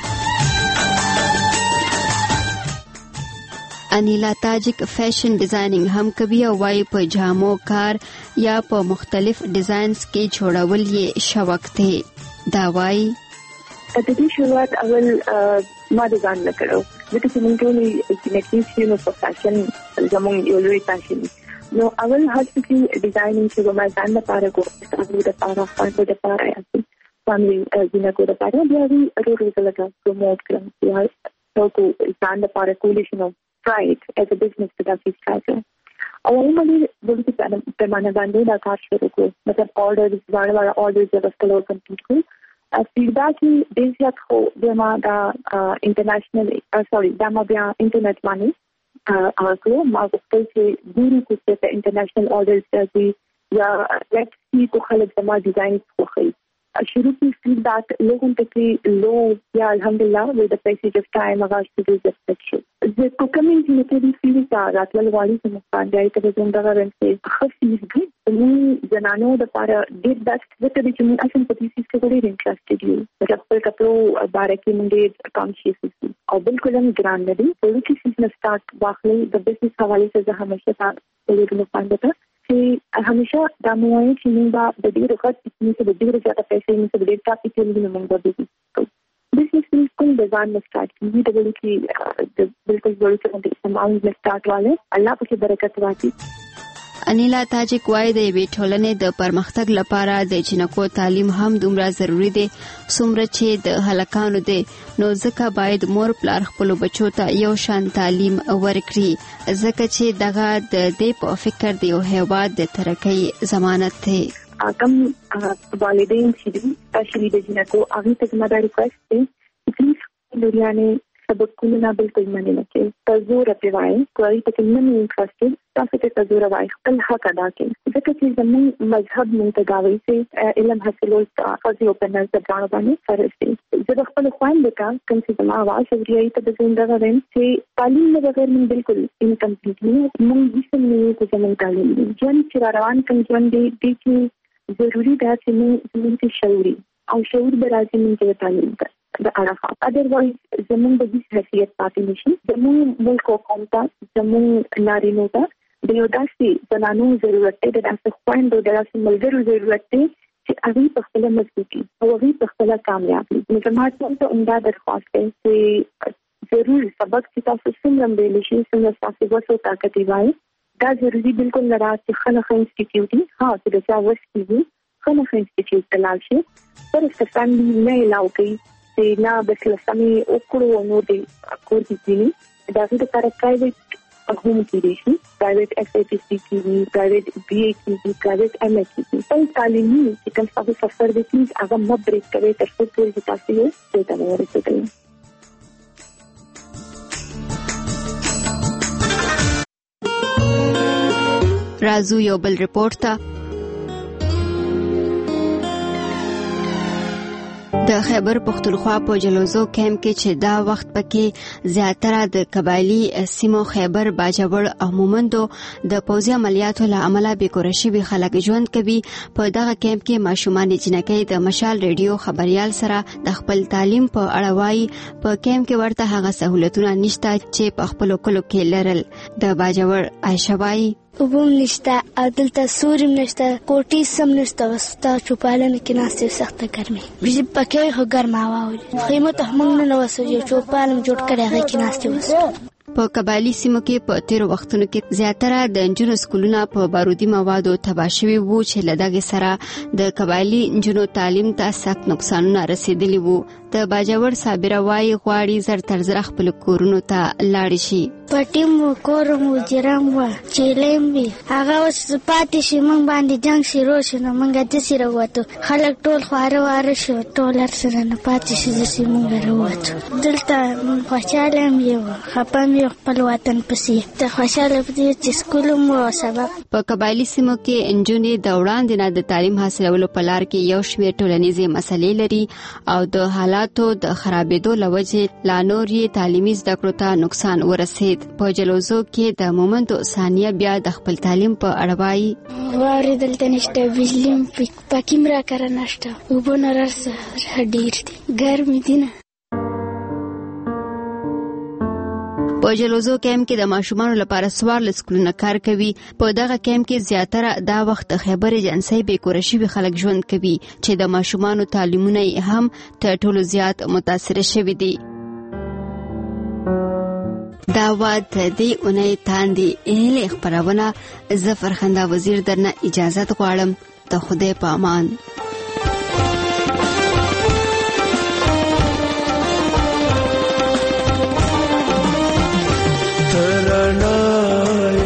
انیلا تاجک فیشن ډیزاینینګ هم کوي او وايي په جامو کار یا په مختلف ډیزاینز کې جوړول یې شوق دی دا وايي د دې شروعات اول ما ډیزاین وکړو ځکه چې موږ ټول انټرنیټي نو په فیشن زموږ یو لوی فیشن نو اول هڅه کې ډیزاینینګ چې ما ځان لپاره کوم څه د لپاره خاصه د لپاره یاسي فامily جنا کو د لپاره بیا وی ورو ورو لګا پروموټ کړم یا څوک ځان لپاره کولیشن try it as a business to that strategy. او عموماً بولي چې په معنا باندې دا کار شروع کړو مطلب orders باندې orders د وسلو کمپلیټ کړو فیډبیک ډېر زیات خو زما دا انټرنیشنل سوري دا ما بیا انټرنیټ باندې هغه ما غوښتل چې ګورو چې په انټرنیشنل اورډرز راځي یا لیټس سی کو خلک زما ډیزاین خوښي. شروع کی فیڈبیک لوگوں تک لو یا الحمدللہ with the passage of time هغه شروع زده زه کو کمیونټي میټری فیل تا راتل والی چې مخان دی ته زنده غرن چې خفيف دي نو زنانو د لپاره ډېر بیسټ وته چې موږ اصلا په دې څه کې ډېر انټرېستډ یو چې خپل کپلو بارکه موږ ډېر کانشیس یو او بالکل هم ګران نه دي په دې کې چې سٹارټ واخلي د بزنس حواله څخه همیشه تاسو له مفاهیم ته چې همیشه د موایي چې موږ د دې رخصت چې د دې زیاته پیسې موږ د دې کاپیټل موږ موږ د دې بزنس بالکل د ځان نه سٹارټ کیږي د بل کې د بالکل ورته د سماون نه سٹارټ والے الله په برکت واچي. انیلا تاجک وایي د یوې ټولنې د پرمختګ لپاره د جنکو تعلیم هم دومره ضروری دی څومره چې د هلکانو دی، نو ځکه باید مور پلار خپلو بچو ته یو شان تعلیم ورکړي ځکه چې دغه د دې په فکر د یو هیواد د ترقۍ ضمانت دی. کم والدین چې دي اسپیشلی د جنکو هغه ته زما دا ریکوست دی چې پلیز لوریانه سبقونه نه بالکل منې نه کې تزور پیوای کوي ته نه انټرېستډ تاسو ته تزور وای خپل حق ادا کړئ ځکه چې زموږ مذهب مونږ ته داوي چې علم حاصلول تاسو په پنځه ځانو باندې فرض دي. زه خپل خويندې ته کوم چې زما आवाज اوري ته د زنده غوښم چې تعلیم نه بغیر من بالکل انکمپلیټ نه مونږ هیڅ نه کوو چې مونږ تعلیم دي جن چې روان کوم ژوند دی چې ضروری ده چې موږ زموږ شعوري او شعور به راځي موږ ته تعلیم ته د عرفات ادروایز زموږ د دې حیثیت پاتې نشي زموږ ملک او قوم ته زموږ نارینو ته د یو داسې زنانو ضرورت دی د داسې خویندو د داسې ملګرو ضرورت دی چې هغه په خپل مضبوطي او هغه په خپل کامیاب وي. نو زما ته عمده درخواست دی چې ضرور سبق چې تاسو څنګه ویل شي څنګه تاسو وسو طاقت وایي دا ضروري بالکل نه راځي خلک انسټیټیوټي ها چې د چا وسکیږي خلک انسټیټیوټ ته لاړ شي پر څه نه علاوه کوي چې نه بس لسمي وکړو نو دې کور کې کینی دا د لپاره پرایویټ هوم کې دي شي پرایویټ ایس ای پی سی کې پرایویټ بی ای کې پرایویټ ایم ای کې په تعلیمي چې کوم څه سفر دي چې هغه مو بریک کوي تر څو چې تاسو یې څه ته ورسېږئ. رازو یو بل رپورت ته د خیبر پختونخوا په جلوزو کیمپ کې چې دا وخت پکې زیاتره د قبایلی سیمو خیبر باجوړ او مومندو د پوځي عملیاتو له امله بیکوره شوي خلک ژوند کوي. په دغه کیمپ کې ماشومان جنکۍ د مشال ریډیو خبريال سره د خپل تعلیم په اړه وایي په کیمپ کې ورته هغه سہولتونه نشته چې په خپل کلو کې لرل. د باجوړ عائشہ وایي وبم نشته او دلته سورم نشته کوټي سم نشته وستا چوپالن کې ناشته سخت ګرمي بجې پکې هو ګرما واوري خیمه ته موږ نه وسو چوپالم جوړ کړی هغه کې ناشته وسو. په قبایلی سیمو کې په تیر وختونو کې زیاتره د انجونو سکولونه په بارودي موادو تباه شوي وو چې له دغه سره د قبایلی انجونو تعلیم ته سخت نقصانونه رسیدلی وو. د باجوړ صابره وایي غواړي زر تر زر خپل کورونو ته لاړ شي. پټیم کورم جرام و چیلم وی هغه اوس پاتې شي مونږ باندې جنگ شروع شنه مونږ د سره وته خلک ټول خواره واره شو ټول سره نه پاتې شي د سیمه وروته دلته مونږ خوشاله یو خپم یو خپل وطن پسې ته خوشاله دي چې سکول مو سبب. په قبایلی سیمو کې انجونې د وړاندې نه د تعلیم حاصلولو په لار کې یو شمېر ټولنیزې مسلې لري او د حالاتو د خرابېدو لوجې لا نور یې تعلیمي زده کړو ته نقصان ورسید. په جلوزو کې د مومندو ثانیه بیا د خپل تعلیم په اړه وایي واورې دلته نشته بجلی پکې مرا کار نشته اوبه نه راځي ډېر دي ګرمي دي نه. په جلوزو کیمپ کې د ماشومانو لپاره څوارلس سکولونه کار کوي. په دغه کیمپ کې زیاتره دا وخت خیبر ایجنسۍ بیکوره شوي خلک ژوند کوي چې د ماشومانو تعلیمونه هم تر ټولو زیات متاثره شوي دي. دا واد دی اونۍ تاندې اهلي خبرونه زه فرخنده وزیر درنه اجازت غواړم. د خدای په امان. ترانای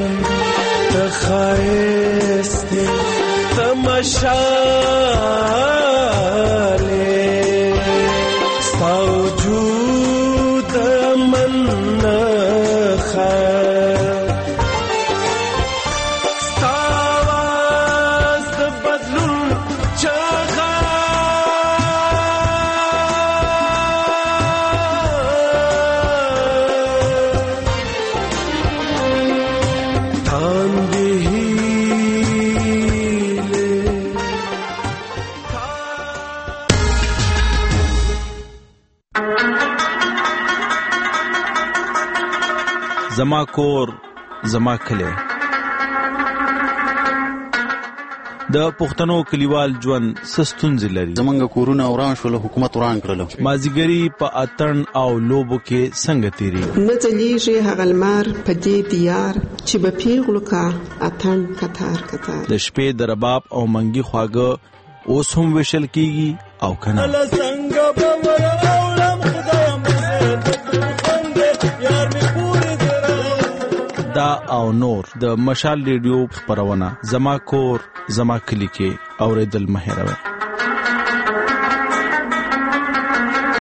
تخایستی تماشاله زما کور زما کلی. د پښتنو کلیوال ژوند سستونځ لري. زمونږ کورونه وران شول، حکومت وران کړل. مازیګری په اتن او لوبو کې څنګه تیری نه ځلیږي هغه لمر په دې دیار چې به پیغلو کا اتن کتار کتار. د شپې د رباب او منګي خواږه اوس هم وشل کیږي او کنه. دا او نور د مشال ریډیو خبرونه زما کور زما کلی کې اوریدل مه هېروئ.